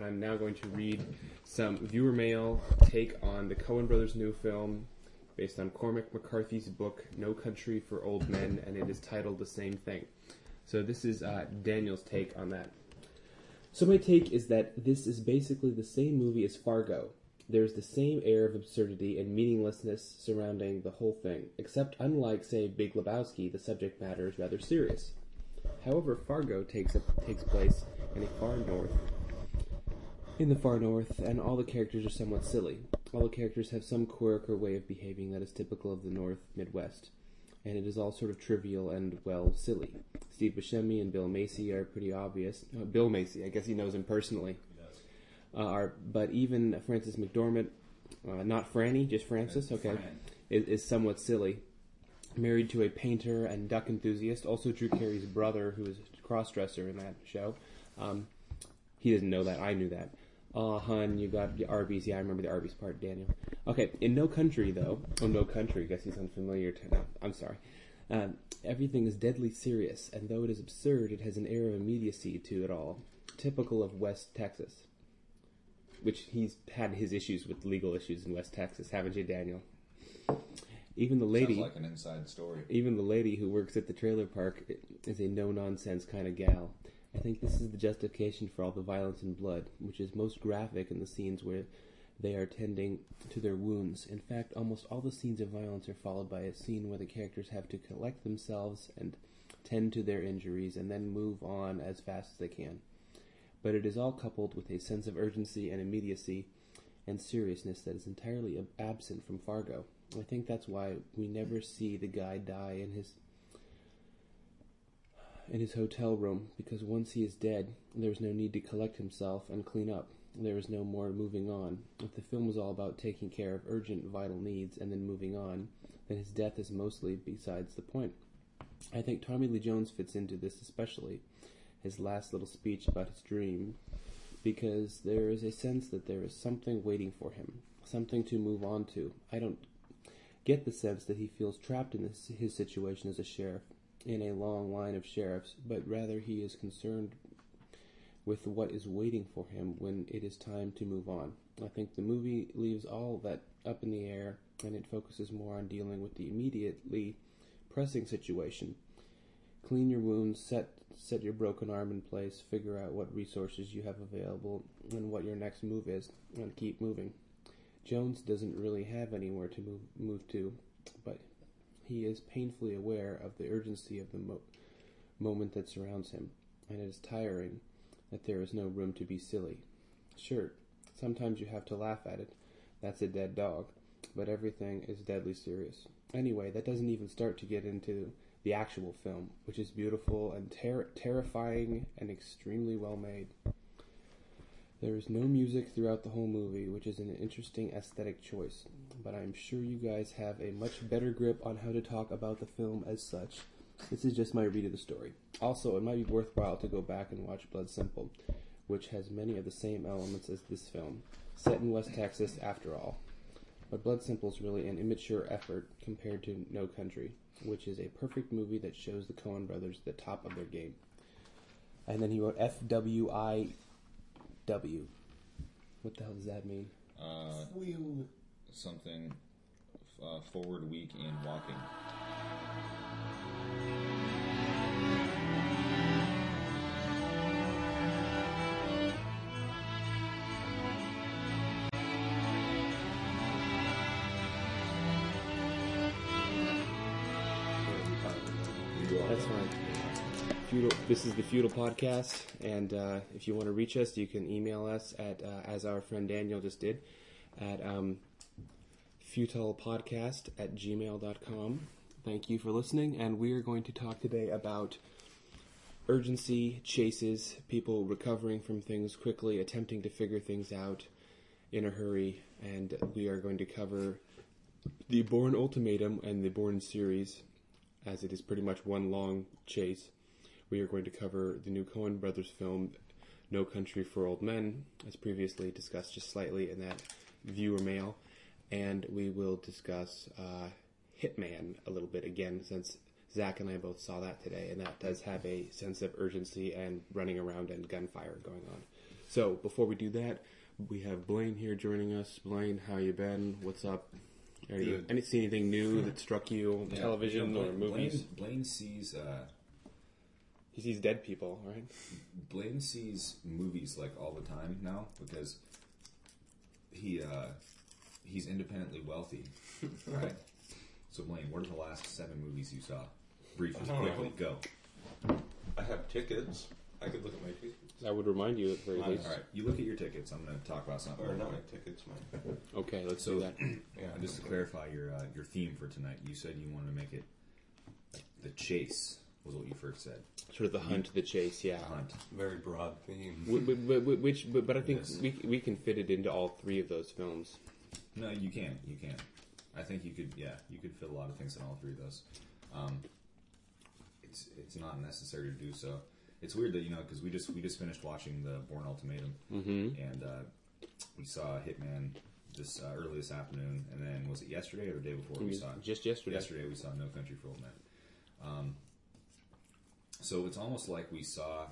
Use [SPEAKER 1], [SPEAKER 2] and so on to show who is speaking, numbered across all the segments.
[SPEAKER 1] I'm now going to read some viewer mail take on the Coen Brothers' new film based on Cormac McCarthy's book No Country for Old Men, and it is titled the same thing. So this is Daniel's take on that. So my take is that this is basically the same movie as Fargo. There's the same air of absurdity and meaninglessness surrounding the whole thing, except unlike, say, Big Lebowski, the subject matter is rather serious. However, Fargo takes place in the far north, and all the characters are somewhat silly. All the characters have some quirk or way of behaving that is typical of the North Midwest, and it is all sort of trivial and, well, silly. Steve Buscemi and Bill Macy are pretty obvious. Bill Macy, I guess he knows him personally. But even Frances McDormand, not Franny, just Frances, okay, is somewhat silly. Married to a painter and duck enthusiast, also Drew Carey's brother, who is a cross-dresser in that show. He doesn't know that, I knew that. Hun, you got the Arby's. Yeah, I remember the Arby's part, Daniel. Okay, in No Country, though. Oh, No Country, I guess he's unfamiliar to now. I'm sorry. Everything is deadly serious, and though it is absurd, it has an air of immediacy to it all, typical of West Texas. Which he's had his issues with legal issues in West Texas, haven't you, Daniel? Even the lady...
[SPEAKER 2] Sounds like an inside story.
[SPEAKER 1] Even the lady who works at the trailer park is a no-nonsense kind of gal. I think this is the justification for all the violence and blood, which is most graphic in the scenes where they are tending to their wounds. In fact, almost all the scenes of violence are followed by a scene where the characters have to collect themselves and tend to their injuries and then move on as fast as they can. But it is all coupled with a sense of urgency and immediacy and seriousness that is entirely absent from Fargo. I think that's why we never see the guy die in his hotel room, because once he is dead, there is no need to collect himself and clean up. There is no more moving on. If the film was all about taking care of urgent, vital needs and then moving on, then his death is mostly besides the point. I think Tommy Lee Jones fits into this especially, his last little speech about his dream, because there is a sense that there is something waiting for him, something to move on to. I don't get the sense that he feels trapped in his situation as a sheriff, in a long line of sheriffs, but rather he is concerned with what is waiting for him when it is time to move on. I think the movie leaves all that up in the air, and it focuses more on dealing with the immediately pressing situation. Clean your wounds, set your broken arm in place, figure out what resources you have available and what your next move is, and keep moving. Jones doesn't really have anywhere to move to, but he is painfully aware of the urgency of the moment that surrounds him, and it is tiring that there is no room to be silly. Sure, sometimes you have to laugh at it. That's a dead dog. But everything is deadly serious. Anyway, that doesn't even start to get into the actual film, which is beautiful and terrifying and extremely well made. There is no music throughout the whole movie, which is an interesting aesthetic choice, but I'm sure you guys have a much better grip on how to talk about the film as such. This is just my read of the story. Also, it might be worthwhile to go back and watch Blood Simple, which has many of the same elements as this film, set in West Texas after all. But Blood Simple is really an immature effort compared to No Country, which is a perfect movie that shows the Coen brothers the top of their game. And then he wrote FWIW. What the hell does that mean?
[SPEAKER 2] Something forward week in walking.
[SPEAKER 1] That's fine. This is the Feudal Podcast, and if you want to reach us, you can email us at, as our friend Daniel just did, at futalepodcast@gmail.com. Thank you for listening, and we are going to talk today about urgency, chases, people recovering from things quickly, attempting to figure things out in a hurry, and we are going to cover the Bourne Ultimatum and the Bourne series, as it is pretty much one long chase. We are going to cover the new Coen Brothers film, No Country for Old Men, as previously discussed just slightly in that viewer mail. And we will discuss Hitman a little bit again, since Zach and I both saw that today, and that does have a sense of urgency and running around and gunfire going on. So before we do that, we have Blaine here joining us. Blaine, how you been? What's up? Any see anything new that struck you on television or movies?
[SPEAKER 2] Blaine sees.
[SPEAKER 1] He sees dead people, right?
[SPEAKER 2] Blaine sees movies like all the time now because he's independently wealthy, right? So Blaine, what are the last 7 movies you saw? Briefly, quickly, go.
[SPEAKER 3] I have tickets. I could look at my tickets.
[SPEAKER 1] I would remind you at the very least.
[SPEAKER 2] All right, you look at your tickets. I'm going to talk about something.
[SPEAKER 3] Or not my tickets, my...
[SPEAKER 1] Okay, let's do that.
[SPEAKER 3] Yeah,
[SPEAKER 2] Just to clarify your theme for tonight, you said you wanted to make it the chase was what you first said.
[SPEAKER 1] Sort of the hunt, the chase, yeah.
[SPEAKER 2] Hunt.
[SPEAKER 3] very broad theme.
[SPEAKER 1] But I think we can fit it into all 3 of those films.
[SPEAKER 2] No, you can. You can. I think you could. Yeah, you could fit a lot of things in all 3 of those. It's not necessary to do so. It's weird that because we just finished watching the Bourne Ultimatum, and we saw Hitman this early this afternoon, and then was it yesterday or the day before we saw it?
[SPEAKER 1] Just yesterday.
[SPEAKER 2] Yesterday we saw No Country for Old Men. So it's almost like we saw.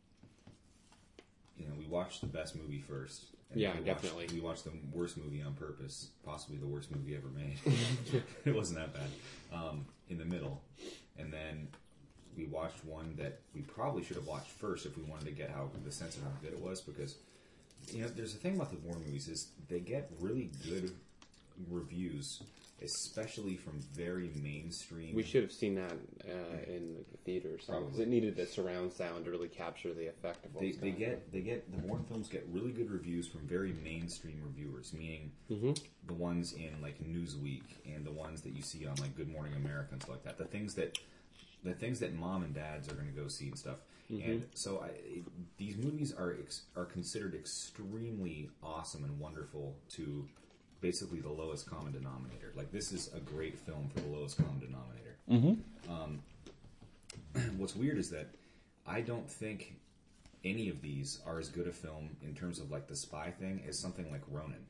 [SPEAKER 2] We watched the best movie first. And
[SPEAKER 1] definitely.
[SPEAKER 2] We watched the worst movie on purpose, possibly the worst movie ever made. It wasn't that bad. In the middle, and then we watched one that we probably should have watched first if we wanted to get the sense of how good it was, because there's a thing about the Bourne movies is they get really good reviews, especially from very mainstream.
[SPEAKER 1] We should have seen that in the theaters.
[SPEAKER 2] Probably.
[SPEAKER 1] It needed the surround sound to really capture the effect of what
[SPEAKER 2] they get the Bourne films get really good reviews from very mainstream reviewers, meaning the ones in like Newsweek and the ones that you see on like Good Morning America and stuff like that. The things that mom and dads are going to go see and stuff. And so these movies are considered extremely awesome and wonderful to basically the lowest common denominator. Like, this is a great film for the lowest common denominator. What's weird is that I don't think any of these are as good a film in terms of like the spy thing as something like Ronin,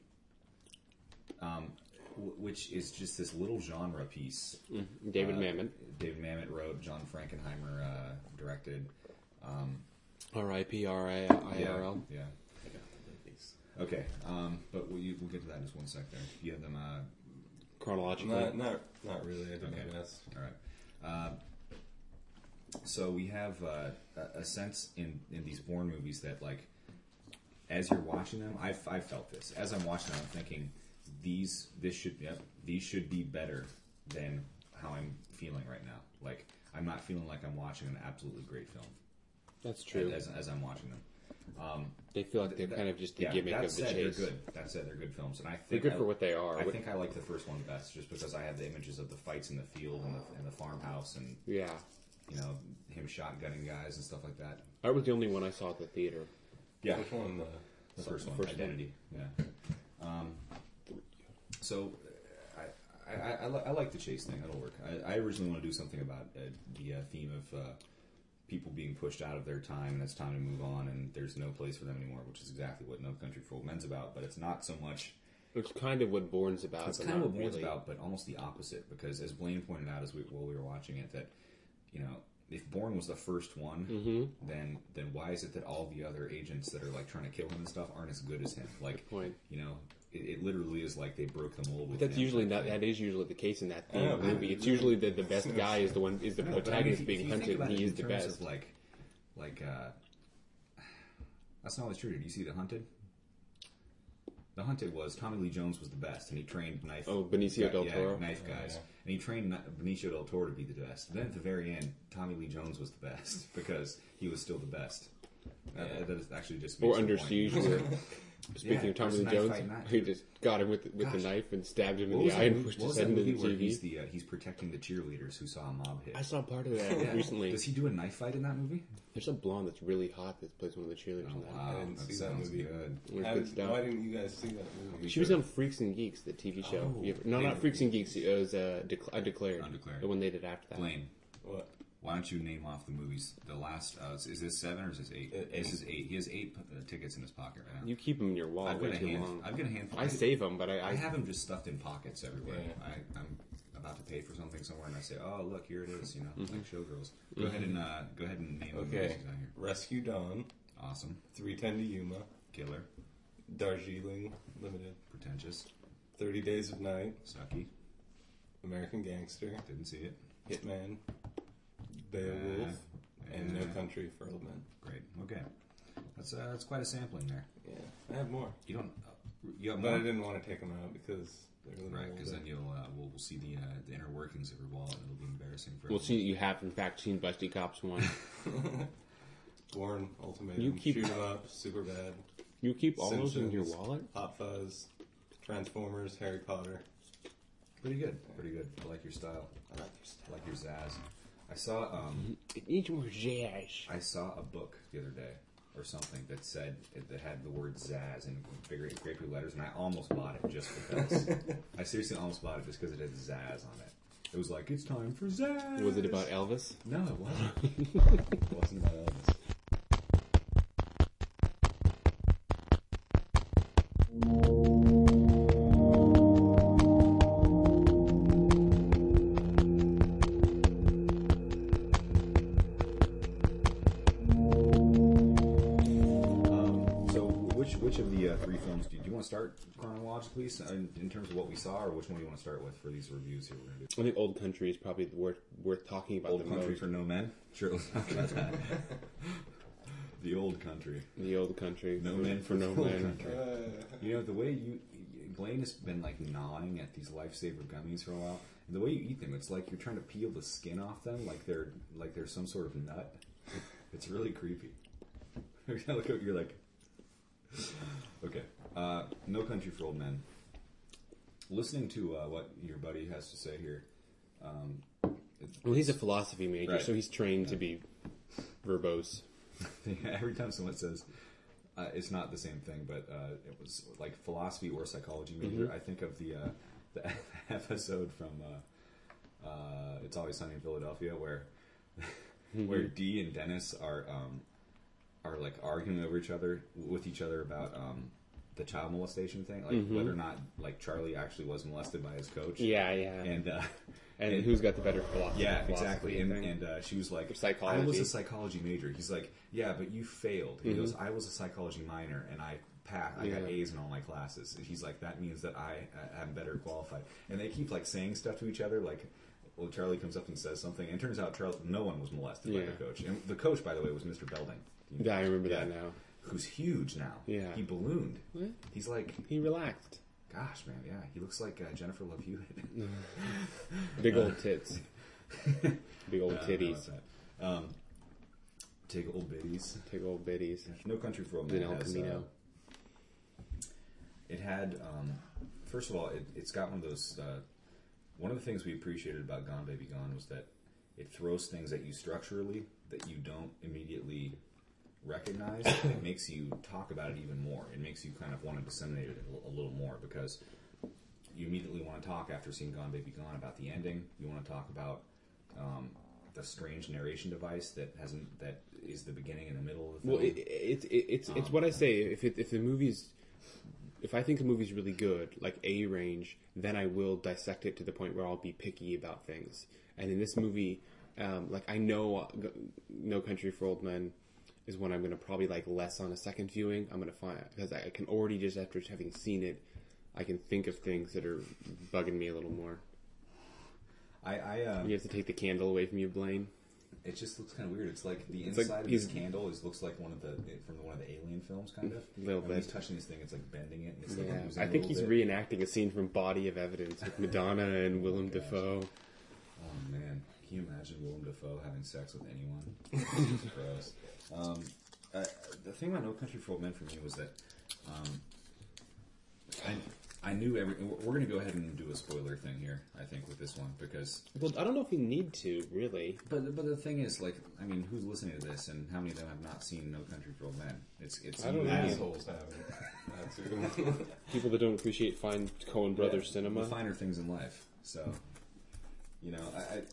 [SPEAKER 2] which is just this little genre piece.
[SPEAKER 1] David Mamet.
[SPEAKER 2] David Mamet wrote, John Frankenheimer directed.
[SPEAKER 1] R.I.P. R.I.R.L.
[SPEAKER 2] Yeah. Okay, but we'll get to that in just one sec there. You have them
[SPEAKER 1] chronologically?
[SPEAKER 3] Not really. I did my best.
[SPEAKER 2] All right. So we have a sense in these Bourne movies that, like, as you're watching them, I've felt this. As I'm watching them, I'm thinking these should be better than how I'm feeling right now. Like, I'm not feeling like I'm watching an absolutely great film.
[SPEAKER 1] That's true.
[SPEAKER 2] As I'm watching them.
[SPEAKER 1] They feel like they're kind of just the gimmick of the chase.
[SPEAKER 2] They're good. That said, they're good films, and I think
[SPEAKER 1] they're good for what they are.
[SPEAKER 2] I think I like the first one best, just because I have the images of the fights in the field and the farmhouse, and him shotgunning guys and stuff like that.
[SPEAKER 1] That was the only one I saw at the theater.
[SPEAKER 2] Yeah,
[SPEAKER 3] Which one?
[SPEAKER 2] The first one, Identity. Yeah. So I like the chase thing. That'll work. I originally want to do something about the theme of people being pushed out of their time, and it's time to move on, and there's no place for them anymore, which is exactly what No Country for Old Men's about, but it's not so much...
[SPEAKER 1] It's kind of what Bourne's about.
[SPEAKER 2] It's kind of what Bourne's about, but almost the opposite, because as Blaine pointed out while we were watching it, that, if Bourne was the first one, then why is it that all the other agents that are, like, trying to kill him and stuff aren't as good as him? Like,
[SPEAKER 1] good point.
[SPEAKER 2] It literally is like they broke the mold.
[SPEAKER 1] But that's usually not. That is usually the case in that theme movie. It's usually the best guy is the protagonist being hunted, and he is the best.
[SPEAKER 2] That's not always true. Did you see The Hunted? The Hunted was Tommy Lee Jones was the best, and he trained knife.
[SPEAKER 1] Oh, Benicio del Toro,
[SPEAKER 2] knife guys, and he trained Benicio del Toro to be the best. Then at the very end, Tommy Lee Jones was the best because he was still the best. That is actually just
[SPEAKER 1] or Under Siege. Speaking of Tommy Lee Jones, he just got him with the knife and stabbed him in the eye and pushed his head into the TV.
[SPEAKER 2] He's protecting the cheerleaders who saw a mob hit.
[SPEAKER 1] I saw part of that recently.
[SPEAKER 2] Does he do a knife fight in that movie?
[SPEAKER 1] There's a blonde that's really hot that plays one of the cheerleaders in that.
[SPEAKER 2] Wow,
[SPEAKER 3] I didn't see that movie.
[SPEAKER 2] Good.
[SPEAKER 3] Why didn't you guys see that movie?
[SPEAKER 1] She was on Freaks and Geeks, the TV show. Not Freaks and Geeks. It was Undeclared. The one they did after that.
[SPEAKER 2] Blaine.
[SPEAKER 3] What?
[SPEAKER 2] Why don't you name off the movies? The last, is this 7 or is this 8? This is 8. He has 8 tickets in his pocket right now.
[SPEAKER 1] You keep them in your wallet way too long.
[SPEAKER 2] I've got a handful.
[SPEAKER 1] I save them, but
[SPEAKER 2] I have them just stuffed in pockets everywhere.
[SPEAKER 3] Yeah.
[SPEAKER 2] I'm about to pay for something somewhere, and I say, "Oh, look, here it is." Like Showgirls. Go ahead and name the movies down here.
[SPEAKER 3] Rescue Dawn.
[SPEAKER 2] Awesome.
[SPEAKER 3] 3:10 to Yuma.
[SPEAKER 2] Killer.
[SPEAKER 3] Darjeeling Limited.
[SPEAKER 2] Pretentious.
[SPEAKER 3] 30 Days of Night.
[SPEAKER 2] Sucky.
[SPEAKER 3] American Gangster.
[SPEAKER 2] Didn't see it.
[SPEAKER 3] Hitman. Beowulf. And No Country for Old Men.
[SPEAKER 2] Great. Okay. That's quite a sampling there.
[SPEAKER 3] Yeah, I have more.
[SPEAKER 2] You don't. You have
[SPEAKER 3] But
[SPEAKER 2] more.
[SPEAKER 3] I didn't want to take them out because they're really
[SPEAKER 2] Right,
[SPEAKER 3] old.
[SPEAKER 2] because then we'll see the inner workings of your wallet. It'll be embarrassing for
[SPEAKER 1] We'll
[SPEAKER 2] everyone.
[SPEAKER 1] see that you have, in fact, seen Busty Cops 1.
[SPEAKER 3] Born Ultimatum.
[SPEAKER 1] You keep-
[SPEAKER 3] Shoot 'em Up. Super Bad.
[SPEAKER 1] You keep all those in your
[SPEAKER 3] Simpsons.
[SPEAKER 1] wallet?
[SPEAKER 3] Hot Fuzz. Transformers. Harry Potter.
[SPEAKER 2] Pretty good. Pretty good. I like your style.
[SPEAKER 3] I like your stuff.
[SPEAKER 2] I like your zazz. I saw
[SPEAKER 1] It needs more jazz.
[SPEAKER 2] I saw a book the other day or something that said that had the word Zaz in great big letters, and I almost bought it just because. I seriously almost bought it just because it had Zaz on it. It was like, it's time for Zaz.
[SPEAKER 1] Was it about Elvis?
[SPEAKER 2] No, it wasn't. It wasn't about Elvis. So, which of the three films do you want to start chronologically in terms of what we saw, or which one do you want to start with for these reviews here? We're going to do
[SPEAKER 1] I think Old Country is probably worth talking about
[SPEAKER 2] Old
[SPEAKER 1] the
[SPEAKER 2] Country
[SPEAKER 1] most.
[SPEAKER 2] for No Men. Sure, let's talk about that. The Old Country.
[SPEAKER 1] The Old Country.
[SPEAKER 2] No Men for
[SPEAKER 1] No
[SPEAKER 2] Old
[SPEAKER 1] Men.
[SPEAKER 2] Country. You know, the way Blaine has been like gnawing at these Lifesaver gummies for a while, and the way you eat them, it's like you're trying to peel the skin off them, like they're some sort of nut. It's really creepy. Look, you're like, okay. No Country for Old Men. Listening to what your buddy has to say here.
[SPEAKER 1] Well, he's a philosophy major,
[SPEAKER 2] Right.
[SPEAKER 1] so he's trained to be verbose.
[SPEAKER 2] Every time someone says it's not the same thing, but it was like philosophy or psychology major, I think of the episode from It's Always Sunny in Philadelphia where where Dee and Dennis are like arguing over with each other about the child molestation thing, like whether or not like Charlie actually was molested by his coach.
[SPEAKER 1] Yeah.
[SPEAKER 2] And
[SPEAKER 1] who's got the better philosophy?
[SPEAKER 2] yeah, exactly. And she was like,
[SPEAKER 1] psychology.
[SPEAKER 2] I was a psychology major. He's like, yeah, but you failed. He goes, I was a psychology minor, and I passed. I got A's in all my classes. And he's like, that means that I am better qualified. And they keep like saying stuff to each other, like, well, Charlie comes up and says something, and it turns out no one was molested by the coach. And the coach, by the way, was Mr. Belding.
[SPEAKER 1] Yeah, I remember that now.
[SPEAKER 2] Who's huge now.
[SPEAKER 1] Yeah.
[SPEAKER 2] He ballooned.
[SPEAKER 1] What?
[SPEAKER 2] He's like,
[SPEAKER 1] He relaxed.
[SPEAKER 2] gosh, man, yeah. He looks like Jennifer Love Hewitt.
[SPEAKER 1] Big old tits. Big old
[SPEAKER 2] I don't know
[SPEAKER 1] titties.
[SPEAKER 2] about that. Take old biddies.
[SPEAKER 1] Big old biddies.
[SPEAKER 2] No Country for Old
[SPEAKER 1] In
[SPEAKER 2] Men
[SPEAKER 1] El
[SPEAKER 2] has,
[SPEAKER 1] Camino.
[SPEAKER 2] it had, first of all, it's got one of those, one of the things we appreciated about Gone Baby Gone was that it throws things at you structurally that you don't immediately recognize. It makes you talk about it even more. It makes you kind of want to disseminate it a little more because you immediately want to talk after seeing Gone Baby Gone about the ending. You want to talk about the strange narration device that is the beginning and the middle of the film.
[SPEAKER 1] Well, it's what I say. If I think a movie's really good, like A Range, then I will dissect it to the point where I'll be picky about things. And in this movie, like I know No Country for Old Men is one I'm going to probably like less on a second viewing. I'm going to find because I can already just after having seen it, I can think of things that are bugging me a little more. You have to take the candle away from you, Blaine.
[SPEAKER 2] It just looks kind of weird. It's like the
[SPEAKER 1] It's
[SPEAKER 2] inside
[SPEAKER 1] like
[SPEAKER 2] of this candle looks like one of the Alien films, kind of.
[SPEAKER 1] A little
[SPEAKER 2] When he's
[SPEAKER 1] bit.
[SPEAKER 2] touching this thing, it's like bending it. And it's like
[SPEAKER 1] Yeah,
[SPEAKER 2] losing
[SPEAKER 1] I
[SPEAKER 2] a
[SPEAKER 1] think he's
[SPEAKER 2] little bit.
[SPEAKER 1] reenacting a scene from Body of Evidence with Madonna and Willem Dafoe.
[SPEAKER 2] Oh man, can you imagine Willem Dafoe having sex with anyone? Jesus Christ. The thing about No Country for Old Men for me was that I knew we're going to go ahead and do a spoiler thing here. I think with this one because.
[SPEAKER 1] Well, I don't know if we need to really.
[SPEAKER 2] But the thing is, like, I mean, who's listening to this, and how many of them have not seen No Country for Old Men? It's
[SPEAKER 1] I don't know.
[SPEAKER 3] Assholes haven't. That too.
[SPEAKER 1] People that don't appreciate fine Coen Brothers cinema.
[SPEAKER 2] The finer things in life. So, you know,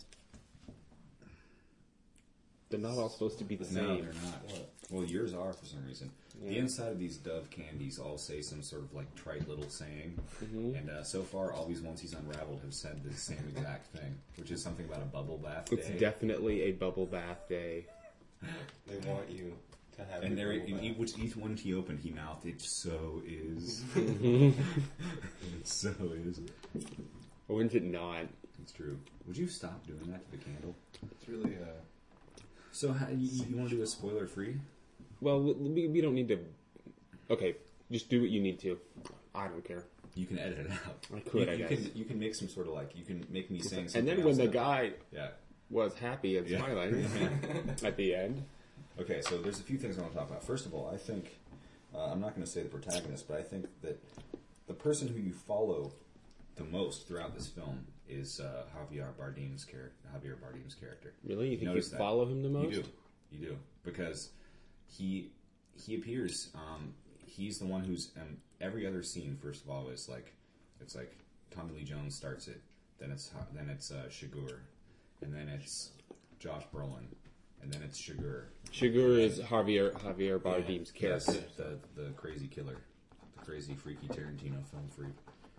[SPEAKER 1] They're not all supposed to be the
[SPEAKER 2] no,
[SPEAKER 1] same.
[SPEAKER 2] they're not. Well, yours are for some reason. The inside of these Dove candies all say some sort of like trite little saying, and so far, all these ones he's unraveled have said the same exact thing, which is something about a bubble bath day.
[SPEAKER 1] It's definitely a bubble bath day.
[SPEAKER 3] They want you To have
[SPEAKER 2] And
[SPEAKER 3] it
[SPEAKER 2] there,
[SPEAKER 3] go back.
[SPEAKER 2] each one he opened, he mouthed, "It so is." It so is.
[SPEAKER 1] When's it not?
[SPEAKER 2] It's true. Would you stop doing that to the candle?
[SPEAKER 3] It's really
[SPEAKER 2] So, you want to do a spoiler free?
[SPEAKER 1] Well, we don't need to. Okay, just do what you need to. I don't care.
[SPEAKER 2] You can edit it out.
[SPEAKER 1] I could, I guess.
[SPEAKER 2] You can make some sort of you can make me saying something.
[SPEAKER 1] And then
[SPEAKER 2] else
[SPEAKER 1] when the
[SPEAKER 2] that-
[SPEAKER 1] guy
[SPEAKER 2] yeah.
[SPEAKER 1] was happy and smiling at the end.
[SPEAKER 2] Okay, so there's a few things I want to talk about. First of all, I think I'm not going to say the protagonist, but I think that the person who you follow the most throughout this film is Javier Bardem's character.
[SPEAKER 1] Really? You think you
[SPEAKER 2] Notice that.
[SPEAKER 1] follow him the most?
[SPEAKER 2] You do, because he appears. He's the one who's every other scene. First of all, is it's like Tommy Lee Jones starts it. Then it's Shigur, and then it's Josh Brolin, and then it's Shigur.
[SPEAKER 1] Shigur is Javier Bardem's
[SPEAKER 2] Yes,
[SPEAKER 1] character.
[SPEAKER 2] the crazy killer, the crazy freaky Tarantino film freak.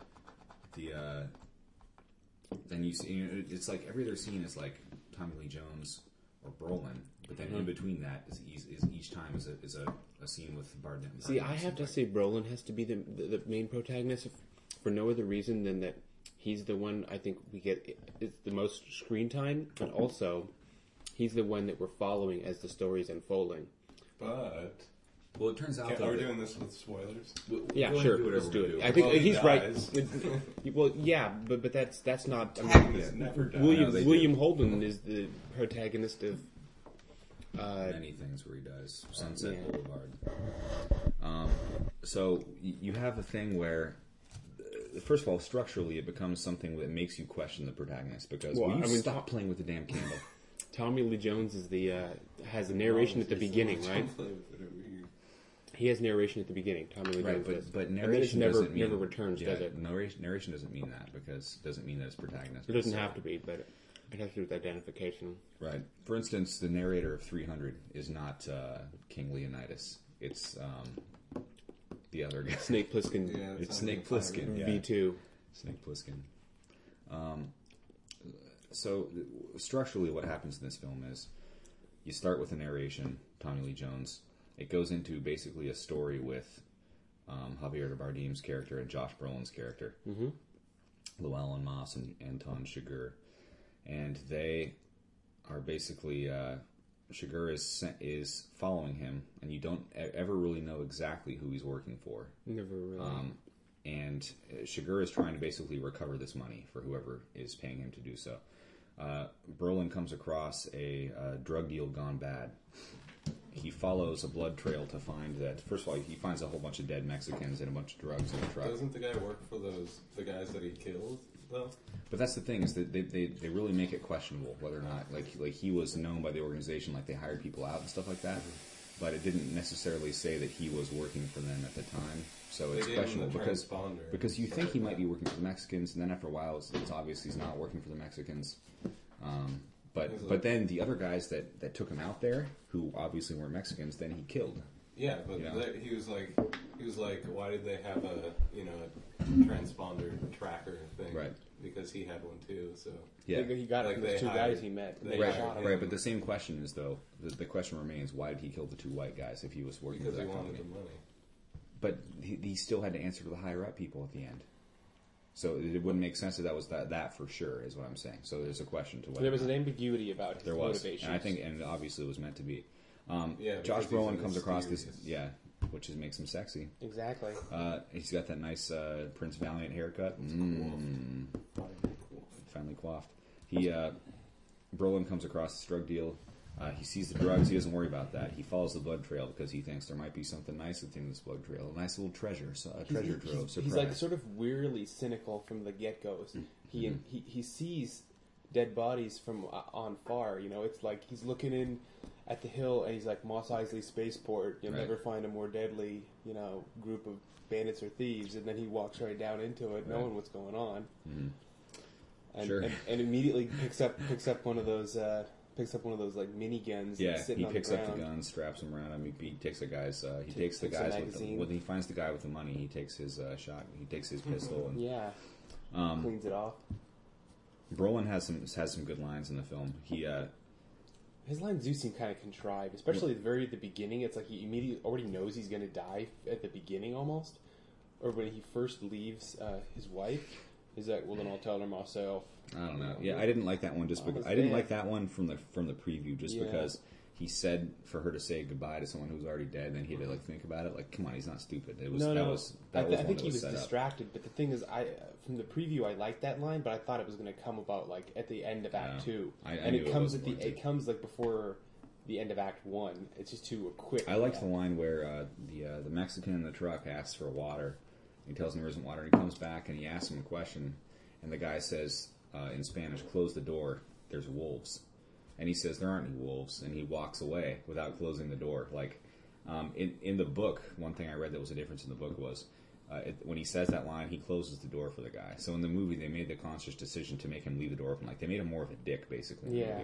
[SPEAKER 2] Then you see, it's like every other scene is like Tommy Lee Jones or Brolin, but then in between that is each time is a scene with Bardem.
[SPEAKER 1] See, I have to say Brolin has to be the main protagonist for no other reason than that he's the one I think we get is the most screen time, but also he's the one that we're following as the story's unfolding.
[SPEAKER 3] But
[SPEAKER 2] Well, it turns out
[SPEAKER 3] are
[SPEAKER 2] though
[SPEAKER 3] we
[SPEAKER 2] that-
[SPEAKER 3] doing this with spoilers?
[SPEAKER 1] Yeah,
[SPEAKER 2] go ahead
[SPEAKER 1] sure.
[SPEAKER 2] and do whatever
[SPEAKER 1] Let's do
[SPEAKER 2] we
[SPEAKER 1] it.
[SPEAKER 2] do.
[SPEAKER 1] I think
[SPEAKER 3] Well, he
[SPEAKER 1] he's right.
[SPEAKER 3] dies.
[SPEAKER 1] Well, yeah, but that's not. I mean,
[SPEAKER 3] Protagonist never dies.
[SPEAKER 2] No, they do.
[SPEAKER 1] William Holden is the protagonist of.
[SPEAKER 2] many things where he does. Sunset
[SPEAKER 1] Yeah.
[SPEAKER 2] Boulevard. So you have a thing where, first of all, structurally, it becomes something that makes you question the protagonist because
[SPEAKER 1] Well,
[SPEAKER 2] will you
[SPEAKER 1] I mean,
[SPEAKER 2] stop playing with the damn candle?
[SPEAKER 1] Tommy Lee Jones is the has the narration at the beginning, right? He has narration at the beginning. Tommy Lee
[SPEAKER 2] Right,
[SPEAKER 1] Jones does.
[SPEAKER 2] but
[SPEAKER 1] And then
[SPEAKER 2] narration
[SPEAKER 1] it
[SPEAKER 2] doesn't mean,
[SPEAKER 1] never returns,
[SPEAKER 2] yeah,
[SPEAKER 1] does it?
[SPEAKER 2] Narration doesn't mean that because it doesn't mean that it's protagonist.
[SPEAKER 1] It doesn't have to be, but it has to do with identification.
[SPEAKER 2] Right. For instance, the narrator of 300 is not King Leonidas. It's the other guy.
[SPEAKER 1] Snake Plissken
[SPEAKER 3] Yeah,
[SPEAKER 2] It's Snake Plissken. Yeah.
[SPEAKER 1] V2.
[SPEAKER 2] Snake Plissken. So structurally, what happens in this film is you start with a narration, Tommy Lee Jones. It goes into basically a story with Javier Bardem's character and Josh Brolin's character, Llewellyn Moss and Anton Chigurh, and they are basically Chigurh is following him, and you don't ever really know exactly who he's working for.
[SPEAKER 1] Never really.
[SPEAKER 2] And Chigurh is trying to basically recover this money for whoever is paying him to do so. Brolin comes across a drug deal gone bad. He follows a blood trail to find that. First of all, he finds a whole bunch of dead Mexicans and a bunch of drugs in the truck.
[SPEAKER 3] Doesn't the guy work for the guys that he killed though?
[SPEAKER 2] But that's the thing is that they really make it questionable whether or not like he was known by the organization, like they hired people out and stuff like that. But it didn't necessarily say that he was working for them at the time. So it's
[SPEAKER 3] They gave him
[SPEAKER 2] questionable
[SPEAKER 3] the transponder
[SPEAKER 2] because you
[SPEAKER 3] and
[SPEAKER 2] think
[SPEAKER 3] stuff
[SPEAKER 2] he
[SPEAKER 3] like
[SPEAKER 2] might
[SPEAKER 3] that.
[SPEAKER 2] be working for the Mexicans, and then after a while, it's obvious he's not working for the Mexicans. But then the other guys that took him out there, who obviously weren't Mexicans, then he killed.
[SPEAKER 3] Yeah, but
[SPEAKER 2] Yeah.
[SPEAKER 3] he was like, why did they have a transponder tracker thing?
[SPEAKER 2] Right.
[SPEAKER 3] Because he had one too. So
[SPEAKER 2] Yeah,
[SPEAKER 1] He got
[SPEAKER 3] Like
[SPEAKER 1] it from those
[SPEAKER 3] they
[SPEAKER 1] two
[SPEAKER 3] hired-
[SPEAKER 1] guys he met.
[SPEAKER 3] they
[SPEAKER 1] They
[SPEAKER 2] right,
[SPEAKER 1] shot him.
[SPEAKER 2] right. But the same question is though the question remains: why did he kill the two white guys if he was working
[SPEAKER 3] because
[SPEAKER 2] for
[SPEAKER 3] he
[SPEAKER 2] that
[SPEAKER 3] wanted
[SPEAKER 2] company?
[SPEAKER 3] the money.
[SPEAKER 2] But he still had to answer to the higher up people at the end. So it wouldn't make sense that was that for sure, is what I'm saying. So there's a question to whether
[SPEAKER 1] There was
[SPEAKER 2] or
[SPEAKER 1] an
[SPEAKER 2] not
[SPEAKER 1] ambiguity about his
[SPEAKER 2] there was,
[SPEAKER 1] motivations.
[SPEAKER 2] and I think, and obviously it was meant to be.
[SPEAKER 3] Yeah,
[SPEAKER 2] Josh
[SPEAKER 3] because he's
[SPEAKER 2] Brolin comes across this,
[SPEAKER 3] mysterious.
[SPEAKER 2] which makes him sexy.
[SPEAKER 1] Exactly.
[SPEAKER 2] He's got that nice Prince Valiant haircut. Finally coiffed. Brolin comes across this drug deal. He sees the drugs. He doesn't worry about that. He follows the blood trail because he thinks there might be something nice at the end of this blood trail. A nice little treasure, a treasure trove. Surprise.
[SPEAKER 1] He's like sort of weirdly cynical from the get-goes. He sees dead bodies from on far. You know, it's like he's looking in at the hill and he's like, Mos Eisley Spaceport. You'll
[SPEAKER 2] Right.
[SPEAKER 1] never find a more deadly, group of bandits or thieves. And then he walks right down into it, knowing what's going on. And,
[SPEAKER 2] Sure.
[SPEAKER 1] and immediately picks up one of those. Picks up one of those like mini guns.
[SPEAKER 2] Yeah,
[SPEAKER 1] that's sitting
[SPEAKER 2] he
[SPEAKER 1] on
[SPEAKER 2] picks
[SPEAKER 1] the
[SPEAKER 2] up
[SPEAKER 1] ground.
[SPEAKER 2] the gun, straps him around him. He takes the guys. He takes the
[SPEAKER 1] takes a
[SPEAKER 2] guys with
[SPEAKER 1] magazine.
[SPEAKER 2] when he finds the guy with the money. He takes his shot. He takes his pistol. And
[SPEAKER 1] Yeah. Cleans it off.
[SPEAKER 2] Brolin has some good lines in the film. He
[SPEAKER 1] His lines do seem kind of contrived, especially at the beginning. It's like he immediately already knows he's going to die at the beginning almost. Or when he first leaves his wife, he's like, well, then I'll tell her myself.
[SPEAKER 2] I don't know. Yeah, I didn't like that one just because I didn't like that one from the preview just because he said for her to say goodbye to someone who's already dead, and then he had to like think about it. Like, come on, he's not stupid. It was I
[SPEAKER 1] think he was distracted. But the thing is, from the preview, I liked that line, but I thought it was going to come about like at the end of Act 2, and it comes it comes like before the end of Act 1. It's just too quick.
[SPEAKER 2] I liked the line where the Mexican in the truck asks for water. He tells him there isn't water, and he comes back and he asks him a question, and the guy says in Spanish, "Close the door. There's wolves." And he says there aren't any wolves, and he walks away without closing the door. Like in the book, one thing I read that was a difference in the book was when he says that line, he closes the door for the guy. So in the movie, they made the conscious decision to make him leave the door open. Like they made him more of a dick, basically.
[SPEAKER 1] Yeah.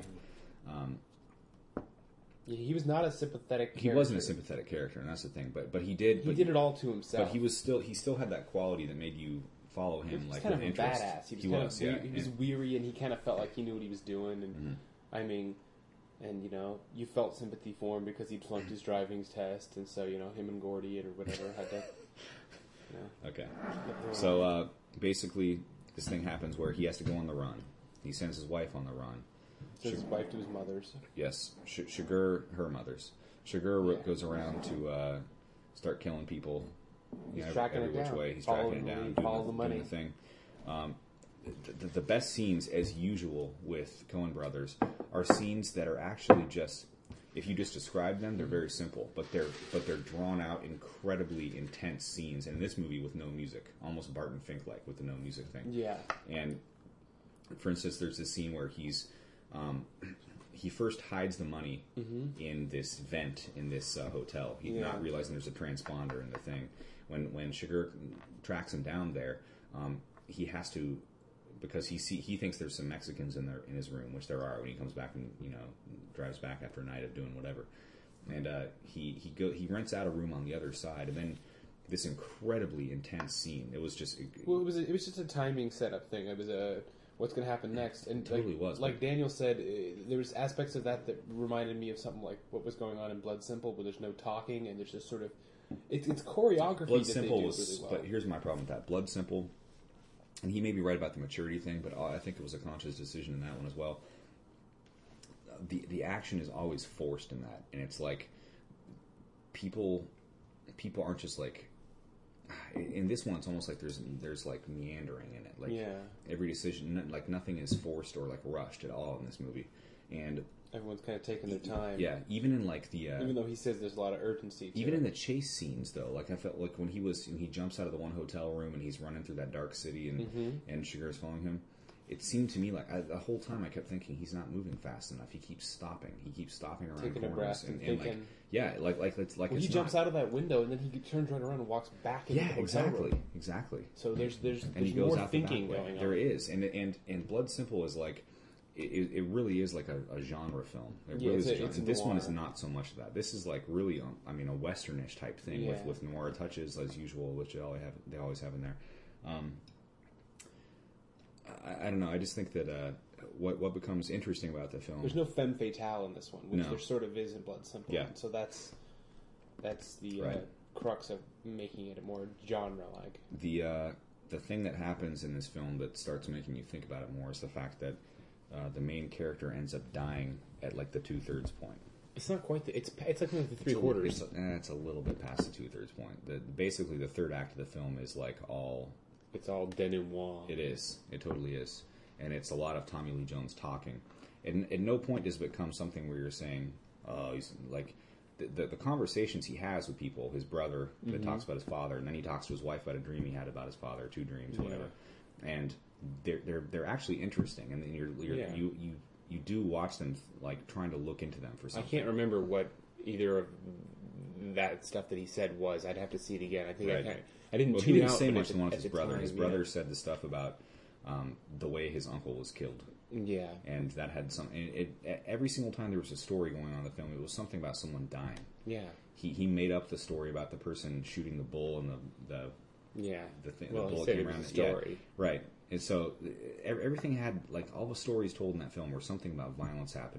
[SPEAKER 1] He was not a sympathetic character.
[SPEAKER 2] He wasn't a sympathetic character, and that's the thing. But he did.
[SPEAKER 1] He did it all to himself.
[SPEAKER 2] But he still had that quality that made you follow him.
[SPEAKER 1] He was
[SPEAKER 2] like
[SPEAKER 1] kind of
[SPEAKER 2] with
[SPEAKER 1] a
[SPEAKER 2] interest.
[SPEAKER 1] badass. He was weary, and he kind of felt like he knew what he was doing. And I mean, and you know, you felt sympathy for him because he'd flunked his driving test, and so you know, him and Gordy or whatever had to. You know,
[SPEAKER 2] okay. So basically, this thing happens where he has to go on the run. He sends his wife on the run.
[SPEAKER 1] Sends his wife to his mother's.
[SPEAKER 2] Yes, Shigur, her mother's. Shigur goes around to start killing people.
[SPEAKER 1] He's tracking
[SPEAKER 2] every
[SPEAKER 1] it
[SPEAKER 2] which
[SPEAKER 1] down.
[SPEAKER 2] way. He's tracking it down,
[SPEAKER 1] follow the money.
[SPEAKER 2] doing the thing. The best scenes, as usual, with Coen Brothers are scenes that are actually just, if you just describe them, they're very simple, but they're drawn out, incredibly intense scenes. And in this movie, with no music, almost Barton Fink-like with the no music thing.
[SPEAKER 1] Yeah.
[SPEAKER 2] And for instance, there's this scene where he first hides the money in this vent in this hotel. He's not realizing there's a transponder in the thing. When Shigur tracks him down there, he has to, because he thinks there's some Mexicans in his room, which there are when he comes back and drives back after a night of doing whatever, and he rents out a room on the other side, and then this incredibly intense scene. It was just
[SPEAKER 1] it was just a timing setup thing. It was what's going to happen next, and
[SPEAKER 2] it totally was.
[SPEAKER 1] Like Daniel said, there was aspects of that reminded me of something like what was going on in Blood Simple, where there's no talking and there's just sort of it's choreography.
[SPEAKER 2] Blood
[SPEAKER 1] that
[SPEAKER 2] Simple
[SPEAKER 1] they do
[SPEAKER 2] was,
[SPEAKER 1] really well.
[SPEAKER 2] but here's my problem with that. Blood Simple, and he may be right about the maturity thing, but I think it was a conscious decision in that one as well. The action is always forced in that, and it's like people aren't just like. In this one, it's almost like there's like meandering in it. Like every decision, like nothing is forced or like rushed at all in this movie, and
[SPEAKER 1] everyone's kind of taking their time.
[SPEAKER 2] Yeah, even in like the
[SPEAKER 1] even though he says there's a lot of urgency.
[SPEAKER 2] Even in the chase scenes, though, like I felt like when he jumps out of the one hotel room and he's running through that dark city and Shigur's following him. It seemed to me like the whole time I kept thinking he's not moving fast enough. He keeps stopping. He keeps stopping around
[SPEAKER 1] taking
[SPEAKER 2] corners
[SPEAKER 1] a breath and thinking.
[SPEAKER 2] Well,
[SPEAKER 1] he jumps out of that window and then he turns right around and walks back into the hotel room.
[SPEAKER 2] Exactly.
[SPEAKER 1] So there's
[SPEAKER 2] and he goes
[SPEAKER 1] more
[SPEAKER 2] out
[SPEAKER 1] thinking
[SPEAKER 2] the back
[SPEAKER 1] going on.
[SPEAKER 2] There is, and Blood Simple is like it really is like a genre film. It really is a genre. This one is not so much of that. This is like really a westernish type thing with noir touches as usual, which they always have in there. I don't know. I just think that what becomes interesting about the film.
[SPEAKER 1] There's no femme fatale in this one, which there sort of is in Blood Simple.
[SPEAKER 2] Yeah.
[SPEAKER 1] So that's the crux of making it more genre-like.
[SPEAKER 2] The thing that happens in this film that starts making you think about it more is the fact that the main character ends up dying at like the 2/3 point.
[SPEAKER 1] It's not quite. It's like the 3/4.
[SPEAKER 2] It's a little bit past the 2/3 point. Basically, the third act of the film is like all.
[SPEAKER 1] It's all denouement.
[SPEAKER 2] It is. It totally is. And it's a lot of Tommy Lee Jones talking. And at no point does it become something where you're saying, he's like, the conversations he has with people, his brother that talks about his father, and then he talks to his wife about a dream he had about his father, 2 dreams, whatever. And they're actually interesting. And then you do watch them like trying to look into them for something.
[SPEAKER 1] I can't remember what either of that stuff that he said was. I'd have to see it again. I think I didn't tune
[SPEAKER 2] he
[SPEAKER 1] out.
[SPEAKER 2] didn't say much to one of his brothers.
[SPEAKER 1] Time,
[SPEAKER 2] his brother said the stuff about the way his uncle was killed.
[SPEAKER 1] Yeah.
[SPEAKER 2] And that had some. Every single time there was a story going on in the film, it was something about someone dying.
[SPEAKER 1] Yeah.
[SPEAKER 2] He made up the story about the person shooting the bull and the thing.
[SPEAKER 1] Well,
[SPEAKER 2] the bull
[SPEAKER 1] he said
[SPEAKER 2] came
[SPEAKER 1] it was
[SPEAKER 2] around.
[SPEAKER 1] a story.
[SPEAKER 2] Yeah, right. And so everything had like all the stories told in that film were something about violence happening.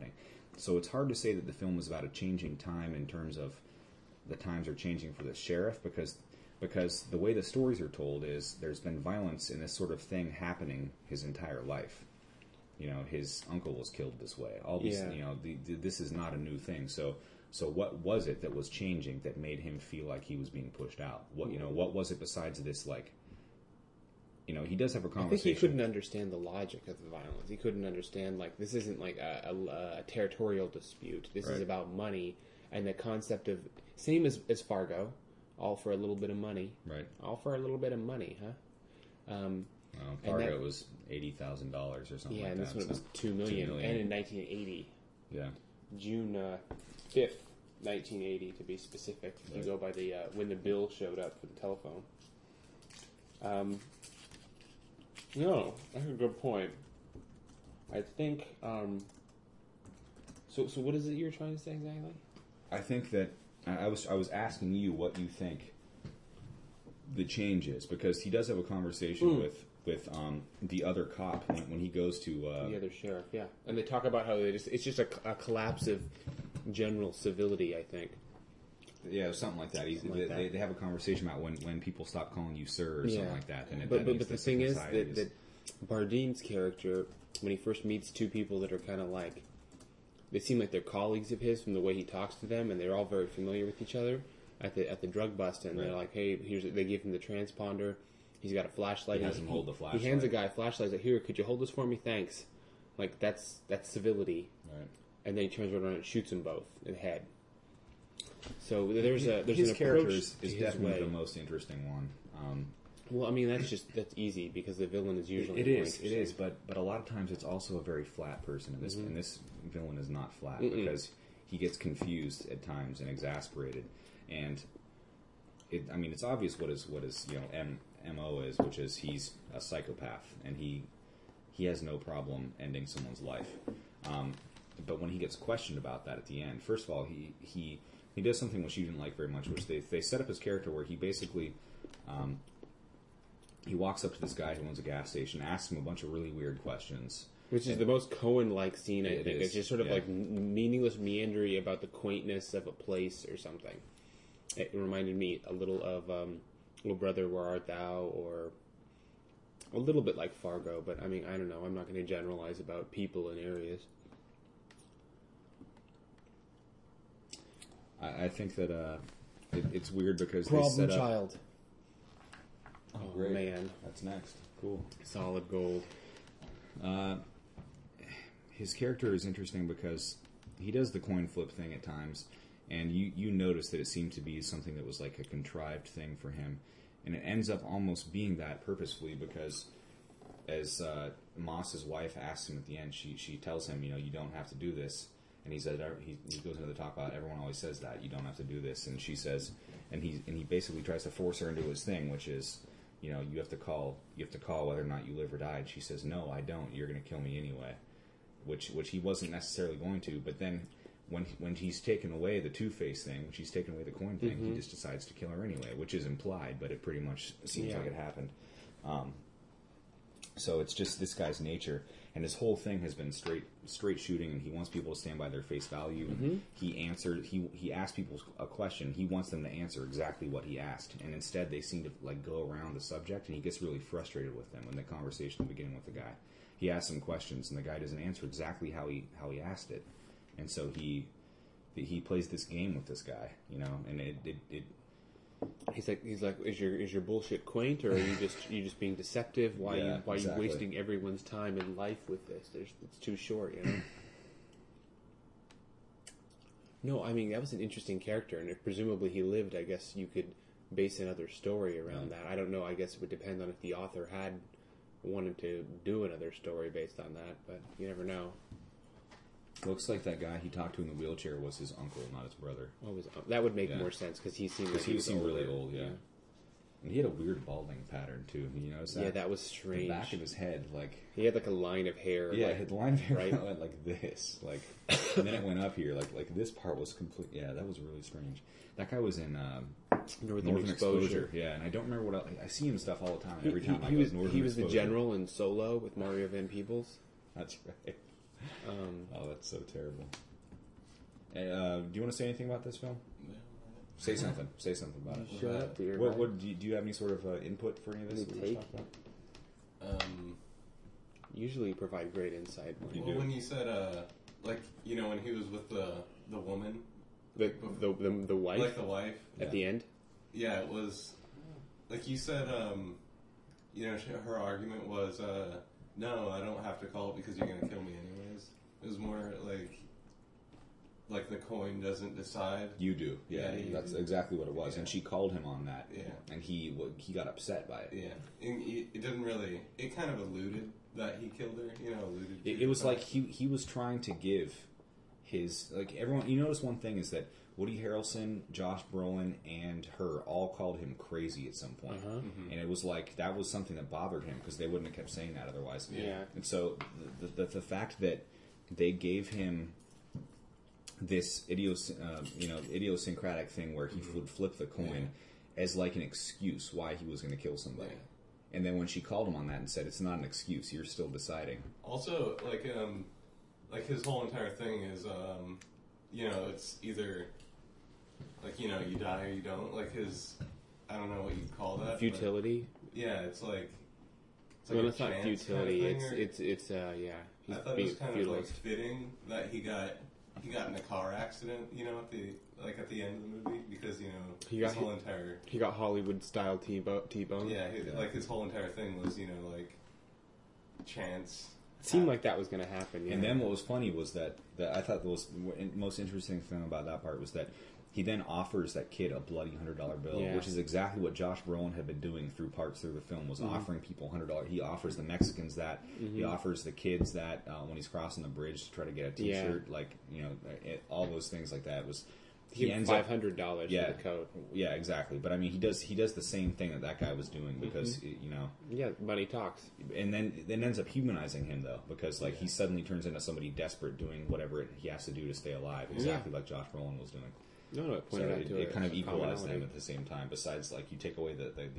[SPEAKER 2] So it's hard to say that the film is about a changing time in terms of the times are changing for the sheriff, because the way the stories are told is there's been violence in this sort of thing happening his entire life. His uncle was killed this way. All these, this is not a new thing. So what was it that was changing that made him feel like he was being pushed out? What was it besides this, like, he does have a conversation.
[SPEAKER 1] I think he couldn't understand the logic of the violence. He couldn't understand, like, this isn't like a territorial dispute. This is about money and the concept of, same as Fargo, all for a little bit of money.
[SPEAKER 2] Right.
[SPEAKER 1] All for a little bit of money, huh?
[SPEAKER 2] Fargo was $80,000 or something like that.
[SPEAKER 1] Yeah, and this one was $2 million. And in 1980.
[SPEAKER 2] Yeah.
[SPEAKER 1] June 5th, 1980, to be specific. If you go by the when the bill showed up for the telephone. No, that's a good point. I think. So what is it you're trying to say exactly?
[SPEAKER 2] I think that I was asking you what you think the change is, because he does have a conversation with the other cop when he goes to
[SPEAKER 1] the other sheriff, yeah, and they talk about how it's just a collapse of general civility, I think.
[SPEAKER 2] Yeah, something like that. They have a conversation about when people stop calling you sir or something like that. And
[SPEAKER 1] but the thing is that Bardine's character, when he first meets two people that are kind of like, they seem like they're colleagues of his from the way he talks to them, and they're all very familiar with each other at the drug bust, and they're like, hey, they give him the transponder. He's got a flashlight.
[SPEAKER 2] He has him hold the flashlight.
[SPEAKER 1] He hands a guy a flashlight. He's like, here, could you hold this for me? Thanks. Like, that's civility. Right. And then he turns around and shoots them both in the head. So there's
[SPEAKER 2] his
[SPEAKER 1] an
[SPEAKER 2] character
[SPEAKER 1] approach
[SPEAKER 2] is definitely the most interesting one.
[SPEAKER 1] Well, I mean, that's easy because the villain is usually
[SPEAKER 2] it is, but a lot of times it's also a very flat person, and this villain is not flat because he gets confused at times and exasperated, and it's obvious what his MO is, which is he's a psychopath, and he has no problem ending someone's life. But when he gets questioned about that at the end, first of all, he does something which you didn't like very much, which they set up his character where he basically he walks up to this guy who owns a gas station, asks him a bunch of really weird questions.
[SPEAKER 1] Which is the most Coen-like scene, I think. It's just sort of like meaningless meandering about the quaintness of a place or something. It reminded me a little of Little Brother, Where Art Thou, or a little bit like Fargo, but I mean, I don't know. I'm not going to generalize about people and areas.
[SPEAKER 2] I think that it's weird because
[SPEAKER 1] Problem
[SPEAKER 2] they set up...
[SPEAKER 1] Child.
[SPEAKER 2] Oh, great.
[SPEAKER 1] Man.
[SPEAKER 2] That's next. Cool.
[SPEAKER 1] Solid gold.
[SPEAKER 2] His character is interesting because he does the coin flip thing at times, and you notice that it seemed to be something that was like a contrived thing for him, and it ends up almost being that purposefully because as Moss's wife asks him at the end, she tells him, you don't have to do this. And he says, he goes into the talk about everyone always says that you don't have to do this, and she says, and he basically tries to force her into his thing, which is, you have to call whether or not you live or die. And she says, no, I don't. You're going to kill me anyway, which he wasn't necessarily going to. But then when he's taken away the Two-Face thing, when she's taken away the coin thing, he just decides to kill her anyway, which is implied, but it pretty much seems like it happened. So it's just this guy's nature. And his whole thing has been straight shooting, and he wants people to stand by their face value. And he asked people a question. He wants them to answer exactly what he asked, and instead they seem to like go around the subject, and he gets really frustrated with them in the conversation beginning with the guy. He asks him questions, and the guy doesn't answer exactly how he asked it, and so he plays this game with this guy, and it
[SPEAKER 1] He's like, is your bullshit quaint, or are you just being deceptive? Why are you wasting everyone's time and life with this? It's too short, No, I mean that was an interesting character, and if presumably he lived, I guess you could base another story around that. I don't know. I guess it would depend on if the author had wanted to do another story based on that, but you never know.
[SPEAKER 2] Looks like that guy he talked to in the wheelchair was his uncle, not his brother.
[SPEAKER 1] Oh, that would make more sense because he seemed
[SPEAKER 2] really old. Yeah. And he had a weird balding pattern too. You notice that?
[SPEAKER 1] Yeah, that was strange.
[SPEAKER 2] The back of his head, like
[SPEAKER 1] he had like a line of hair.
[SPEAKER 2] Yeah, the line of hair went like this, and then it went up here, like this part was complete. Yeah, that was really strange. That guy was in Northern Exposure. Yeah, and I don't remember what else. I see him stuff all the time. Every time I go to Northern Exposure.
[SPEAKER 1] He was the general in Solo with Mario Van Peebles.
[SPEAKER 2] That's right. Oh, that's so terrible. Do you want to say anything about this film? Say something. Say something about it.
[SPEAKER 1] Shut up, dear.
[SPEAKER 2] Do you have any sort of input for any of this?
[SPEAKER 1] Any take? Usually you provide great insight.
[SPEAKER 3] When you said, like, you know, when he was with the woman,
[SPEAKER 1] the wife,
[SPEAKER 3] like the wife
[SPEAKER 1] at the end.
[SPEAKER 3] Yeah, it was like you said. You know, her argument was, "No, I don't have to call it because you're going to kill me anyways." It was more like the coin doesn't decide.
[SPEAKER 2] You do, yeah. That's exactly what it was, and she called him on that.
[SPEAKER 3] Yeah,
[SPEAKER 2] and he got upset by it.
[SPEAKER 3] Yeah, and it didn't really. It kind of alluded that he killed her. You know, alluded.
[SPEAKER 2] It was like he was trying to give his, like, everyone. You notice one thing is that Woody Harrelson, Josh Brolin, and her all called him crazy at some point. And it was like that was something that bothered him because they wouldn't have kept saying that otherwise.
[SPEAKER 1] Yeah.
[SPEAKER 2] And so the fact that they gave him this idiosyncratic thing where he would flip the coin as like an excuse why he was going to kill somebody. Yeah. And then when she called him on that and said, "It's not an excuse, you're still deciding."
[SPEAKER 3] Also, like his whole entire thing is, you know, it's either, like, you know, you die or you don't. Like his, I don't know what you'd call that.
[SPEAKER 1] Futility?
[SPEAKER 3] Yeah, it's like
[SPEAKER 1] well, it's not futility. Kind of it's yeah.
[SPEAKER 3] I thought it was kind of like fitting that he got in a car accident, you know, at the end of the movie, because, you know,
[SPEAKER 1] he got Hollywood style T-bone.
[SPEAKER 3] Yeah, like his whole entire thing was, you know, like chance.
[SPEAKER 1] It seemed like that was going to happen. Yeah.
[SPEAKER 2] And then what was funny was that I thought the most interesting thing about that part was that he then offers that kid a bloody $100 bill, which is exactly what Josh Brolin had been doing through the film, was offering people $100. He offers the Mexicans that. He offers the kids that when he's crossing the bridge to try to get a T-shirt, like, you know, all those things like that. It was
[SPEAKER 1] he ends $500 for the coat.
[SPEAKER 2] Yeah, exactly. But I mean, he does the same thing that guy was doing because you know.
[SPEAKER 1] Yeah, money talks.
[SPEAKER 2] And then it ends up humanizing him though, because like he suddenly turns into somebody desperate doing whatever he has to do to stay alive, exactly like Josh Brolin was doing.
[SPEAKER 1] No, it pointed out to
[SPEAKER 2] it kind of equalized them at the same time. Besides, like, you take away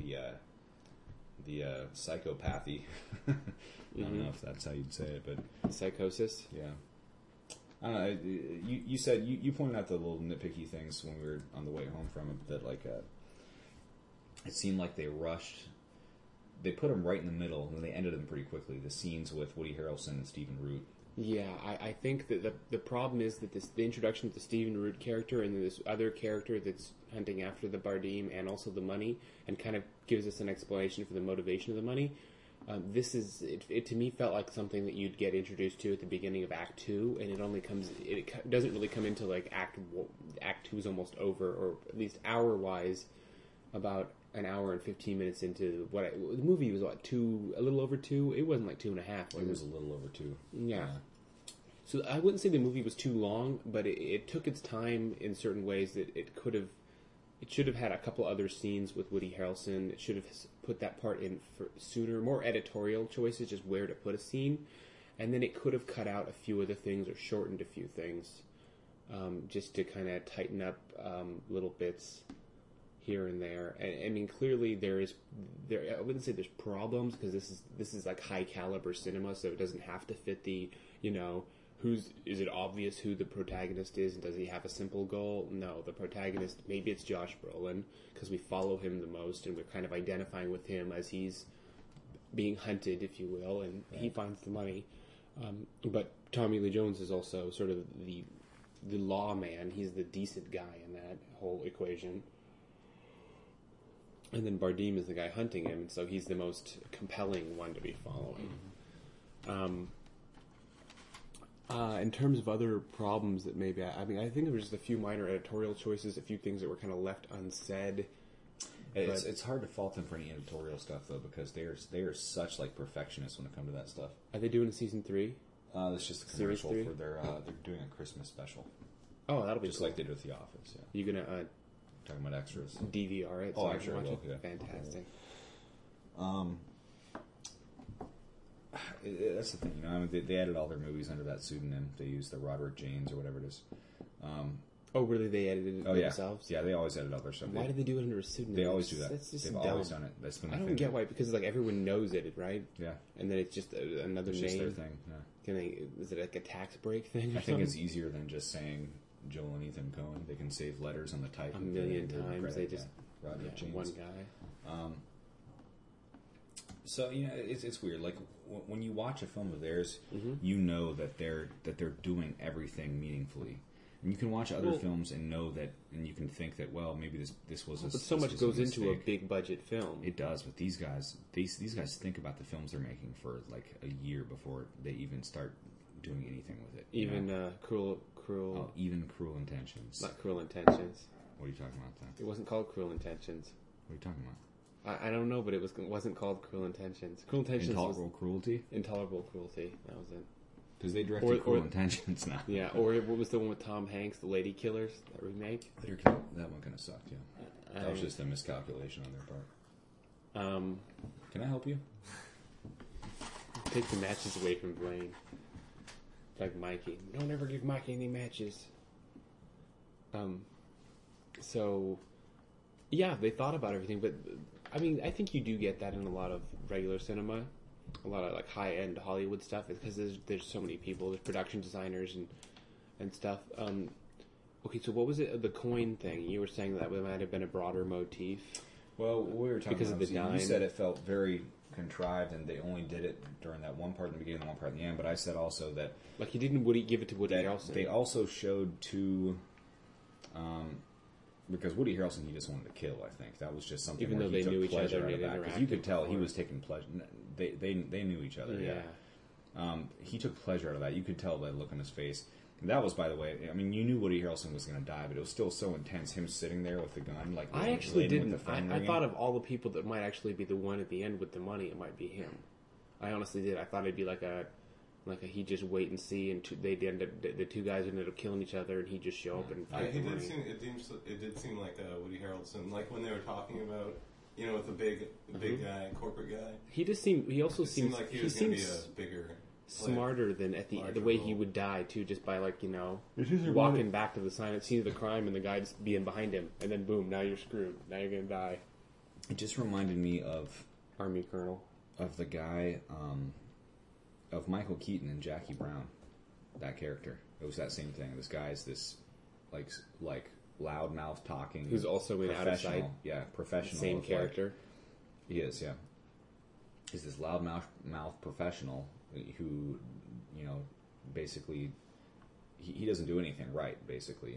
[SPEAKER 2] the psychopathy. I don't know if that's how you'd say it, but
[SPEAKER 1] psychosis.
[SPEAKER 2] Yeah. I don't know. You said you pointed out the little nitpicky things when we were on the way home from it. That like it seemed like they rushed. They put them right in the middle, and then they ended them pretty quickly. The scenes with Woody Harrelson and Stephen Root.
[SPEAKER 1] Yeah, I think that the problem is that the introduction of the Stephen Root character and then this other character that's hunting after the Bardem and also the money, and kind of gives us an explanation for the motivation of the money. This is it to me felt like something that you'd get introduced to at the beginning of Act 2, and it doesn't really come into like Act 2 is almost over, or at least hour-wise, about an hour and 15 minutes into the movie was a little over 2. It wasn't like 2.5.
[SPEAKER 2] It was a little over 2.
[SPEAKER 1] Yeah. So I wouldn't say the movie was too long, but it took its time in certain ways that it should have had a couple other scenes with Woody Harrelson. It should have put that part in for sooner, more editorial choices, just where to put a scene. And then it could have cut out a few other things or shortened a few things, just to kind of tighten up little bits here and there. And I mean, clearly there. I wouldn't say there's problems, because this is like high caliber cinema, so it doesn't have to fit the, you know, is it obvious who the protagonist is, and does he have a simple goal? No, the protagonist, maybe it's Josh Brolin, because we follow him the most, and we're kind of identifying with him as he's being hunted, if you will, and he finds the money. But Tommy Lee Jones is also sort of the lawman. He's the decent guy in that whole equation. And then Bardem is the guy hunting him, and so he's the most compelling one to be following. In terms of other problems that maybe, I think there were just a few minor editorial choices, a few things that were kind of left unsaid.
[SPEAKER 2] It's hard to fault them for any editorial stuff though, because they are such like perfectionists when it comes to that stuff.
[SPEAKER 1] Are they doing a season 3?
[SPEAKER 2] That's just a commercial for they're doing a Christmas special.
[SPEAKER 1] Oh, that'll be
[SPEAKER 2] just
[SPEAKER 1] cool.
[SPEAKER 2] like they did with The Office. Yeah.
[SPEAKER 1] You gonna
[SPEAKER 2] talking about extras?
[SPEAKER 1] DVR it.
[SPEAKER 2] Oh, I'm sure I will. Yeah.
[SPEAKER 1] Fantastic.
[SPEAKER 2] That's the thing, you know. I mean, they added all their movies under that pseudonym. They used the Roderick James or whatever it is.
[SPEAKER 1] Oh, really? They edited it themselves?
[SPEAKER 2] Yeah, they always edit all their stuff.
[SPEAKER 1] Why do they do it under a pseudonym?
[SPEAKER 2] They always do that.
[SPEAKER 1] That's just
[SPEAKER 2] They've
[SPEAKER 1] dumb.
[SPEAKER 2] always done it. That's been
[SPEAKER 1] I don't get why, because like everyone knows it, right?
[SPEAKER 2] Yeah.
[SPEAKER 1] And then it's just another
[SPEAKER 2] it's
[SPEAKER 1] name.
[SPEAKER 2] just their thing. Yeah.
[SPEAKER 1] Is it like a tax break thing?
[SPEAKER 2] I think it's easier than just saying Joel and Ethan Coen. They can save letters on the type
[SPEAKER 1] a million
[SPEAKER 2] and
[SPEAKER 1] times.
[SPEAKER 2] credit,
[SPEAKER 1] They just
[SPEAKER 2] Rodney James.
[SPEAKER 1] one guy.
[SPEAKER 2] So it's weird. Like when you watch a film of theirs,
[SPEAKER 1] Mm-hmm.
[SPEAKER 2] you know that they're doing everything meaningfully. And you can watch other films and know that, and you can think that, well, maybe this was.
[SPEAKER 1] But so much goes into a big budget film.
[SPEAKER 2] It does, but these guys think about the films they're making for like a year before they even start doing anything with it.
[SPEAKER 1] Even Cruel.
[SPEAKER 2] Even Cruel Intentions.
[SPEAKER 1] Not Cruel Intentions.
[SPEAKER 2] What are you talking about then?
[SPEAKER 1] It wasn't called Cruel Intentions.
[SPEAKER 2] What are you talking about?
[SPEAKER 1] I don't know, but it wasn't called Cruel Intentions. Cruel Intentions
[SPEAKER 2] Intolerable
[SPEAKER 1] was
[SPEAKER 2] Cruelty?
[SPEAKER 1] Intolerable Cruelty. That was it.
[SPEAKER 2] Because they directed Cruel Intentions now.
[SPEAKER 1] Yeah, or what was the one with Tom Hanks, The Lady Killers, that remake?
[SPEAKER 2] That one kind of sucked, yeah. That was just a miscalculation on their part. Can I help you?
[SPEAKER 1] Take the matches away from Blaine. Like Mikey. Don't ever give Mikey any matches. So, yeah, they thought about everything, but I mean, I think you do get that in a lot of regular cinema, a lot of like high-end Hollywood stuff, because there's so many people, there's production designers and stuff. Okay, so what was it? The coin thing. You were saying that might have been a broader motif.
[SPEAKER 2] Well, we were talking
[SPEAKER 1] because
[SPEAKER 2] about
[SPEAKER 1] of the dime.
[SPEAKER 2] You said it felt very contrived, and they only did it during that one part in the beginning and one part in the end. But I said also that
[SPEAKER 1] like he didn't give it to Woody Harrelson.
[SPEAKER 2] They also showed two. Because Woody Harrelson, he just wanted to kill. I think that was just something.
[SPEAKER 1] Even
[SPEAKER 2] where
[SPEAKER 1] though
[SPEAKER 2] he
[SPEAKER 1] they
[SPEAKER 2] took
[SPEAKER 1] knew each
[SPEAKER 2] pleasure
[SPEAKER 1] other
[SPEAKER 2] out
[SPEAKER 1] and
[SPEAKER 2] of that,
[SPEAKER 1] they'd
[SPEAKER 2] because you could
[SPEAKER 1] interacted
[SPEAKER 2] tell he
[SPEAKER 1] before.
[SPEAKER 2] was taking pleasure. They knew each other. Yeah. He took pleasure out of that. You could tell by the look on his face. And that was, by the way, I mean, you knew Woody Harrelson was going to die, but it was still so intense. Him sitting there with the gun, like
[SPEAKER 1] I actually
[SPEAKER 2] laden
[SPEAKER 1] didn't.
[SPEAKER 2] with the phone
[SPEAKER 1] I
[SPEAKER 2] ringing.
[SPEAKER 1] thought of all the people that might actually be the one at the end with the money. It might be him. I honestly did. I thought it'd be like a he just wait and see, and the two guys ended up killing each other, and he'd just show up and fight the money.
[SPEAKER 3] It did seem like Woody Harrelson, like when they were talking about, with the big guy, corporate guy.
[SPEAKER 1] He also
[SPEAKER 3] seemed
[SPEAKER 1] seems
[SPEAKER 3] like he was going to be a bigger,
[SPEAKER 1] smarter than at the way
[SPEAKER 3] role.
[SPEAKER 1] he would die too, just by walking back to the scene of the crime and the guy just being behind him, and then boom, now you're screwed. Now you're gonna die.
[SPEAKER 2] It just reminded me of
[SPEAKER 1] Army Colonel.
[SPEAKER 2] Of the guy, of Michael Keaton and Jackie Brown, that character. It was that same thing. This guy's this, like loudmouth talking,
[SPEAKER 1] who's also in Out of Sight.
[SPEAKER 2] Yeah, professional.
[SPEAKER 1] Same character.
[SPEAKER 2] He is, yeah. He's this loudmouth professional who, basically, he doesn't do anything right. Basically,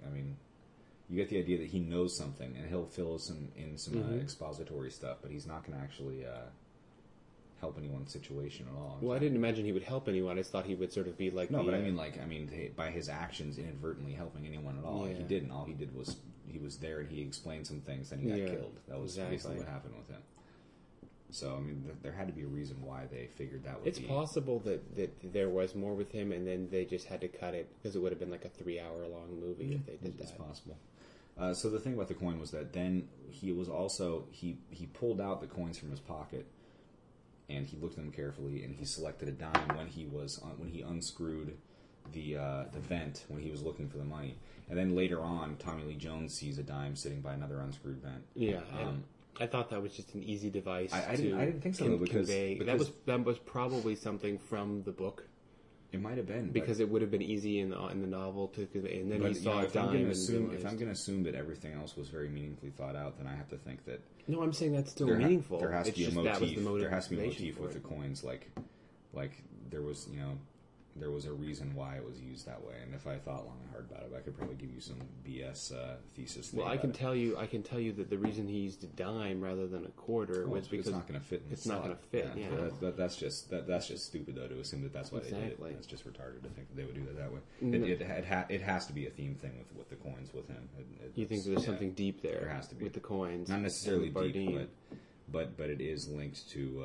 [SPEAKER 2] you get the idea that he knows something, and he'll fill in some expository stuff, but he's not going to actually help anyone's situation at all.
[SPEAKER 1] Well, I didn't imagine he would help anyone. I just thought he would sort of be like.
[SPEAKER 2] No, but by his actions inadvertently helping anyone at all.
[SPEAKER 1] Yeah.
[SPEAKER 2] He didn't. All he did was he was there and he explained some things, then he got killed. That was basically what happened with him. So there had to be a reason why they figured that would be.
[SPEAKER 1] It's possible that there was more with him, and then they just had to cut it because it would have been like a 3-hour-long movie if they did that.
[SPEAKER 2] It's possible. So the thing about the coin was that then he was also he pulled out the coins from his pocket, and he looked at them carefully, and he selected a dime when he unscrewed the vent when he was looking for the money, and then later on Tommy Lee Jones sees a dime sitting by another unscrewed vent.
[SPEAKER 1] Yeah, I thought that was just an easy device.
[SPEAKER 2] I didn't think so, though, because
[SPEAKER 1] that was probably something from the book.
[SPEAKER 2] It might have been
[SPEAKER 1] because it would have been easy in the novel to convey. And then he saw a dime.
[SPEAKER 2] If I'm going to assume that everything else was very meaningfully thought out, then I have to think that.
[SPEAKER 1] No, I'm saying that's still meaningful.
[SPEAKER 2] There has to be a motif. There has to be a motif with
[SPEAKER 1] it.
[SPEAKER 2] the coins, like there was, there was a reason why it was used that way. And if I thought long and hard about it, I could probably give you some BS thesis.
[SPEAKER 1] Well, I can tell you that the reason he used a dime rather than a quarter was because
[SPEAKER 2] it's not going to fit.
[SPEAKER 1] It's not going to fit. Yeah,
[SPEAKER 2] that's just stupid though to assume that that's why they did it. It's just retarded to think that they would do that way. It has to be a theme thing with the coins with him.
[SPEAKER 1] You think there's something deep there?
[SPEAKER 2] There has to be
[SPEAKER 1] with the coins,
[SPEAKER 2] not necessarily deep, but it is linked to.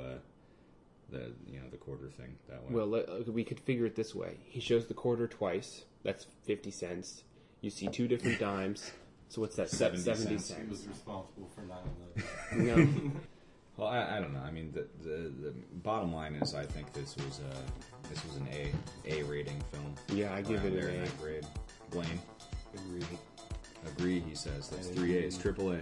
[SPEAKER 2] The quarter thing that way.
[SPEAKER 1] Well, we could figure it this way. He shows the quarter twice. That's 50 cents. You see two different dimes. So what's that? 70 cents.
[SPEAKER 3] He was responsible for 9/11.
[SPEAKER 1] No.
[SPEAKER 2] Well, I don't know. I mean, the bottom line is, I think this was an A rating film.
[SPEAKER 1] Yeah, I give it an A
[SPEAKER 2] grade. Blaine,
[SPEAKER 1] agree.
[SPEAKER 2] He says that's 3 A's, triple A.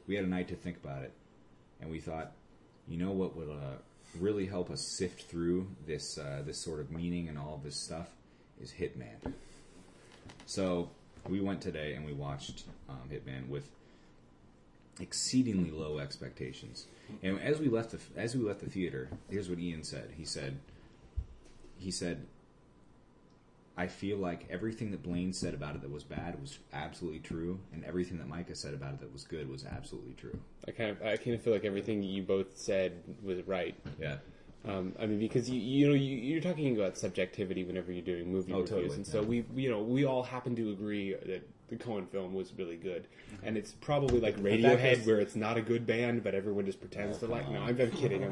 [SPEAKER 2] we had a night to think about it, and we thought, you know what would really help us sift through this this sort of meaning and all of this stuff is Hitman. So we went today and we watched Hitman with exceedingly low expectations. And as we left the theater, here's what Ian said. He said, I feel like everything that Blaine said about it that was bad was absolutely true, and everything that Micah said about it that was good was absolutely true.
[SPEAKER 1] I kind of feel like everything you both said was right.
[SPEAKER 2] Yeah.
[SPEAKER 1] I mean, because you're talking about subjectivity whenever you're doing movie reviews,
[SPEAKER 2] totally,
[SPEAKER 1] and so we all happen to agree that the Coen film was really good, and it's probably like Radiohead, where it's not a good band, but everyone just pretends to like. No, I'm kidding.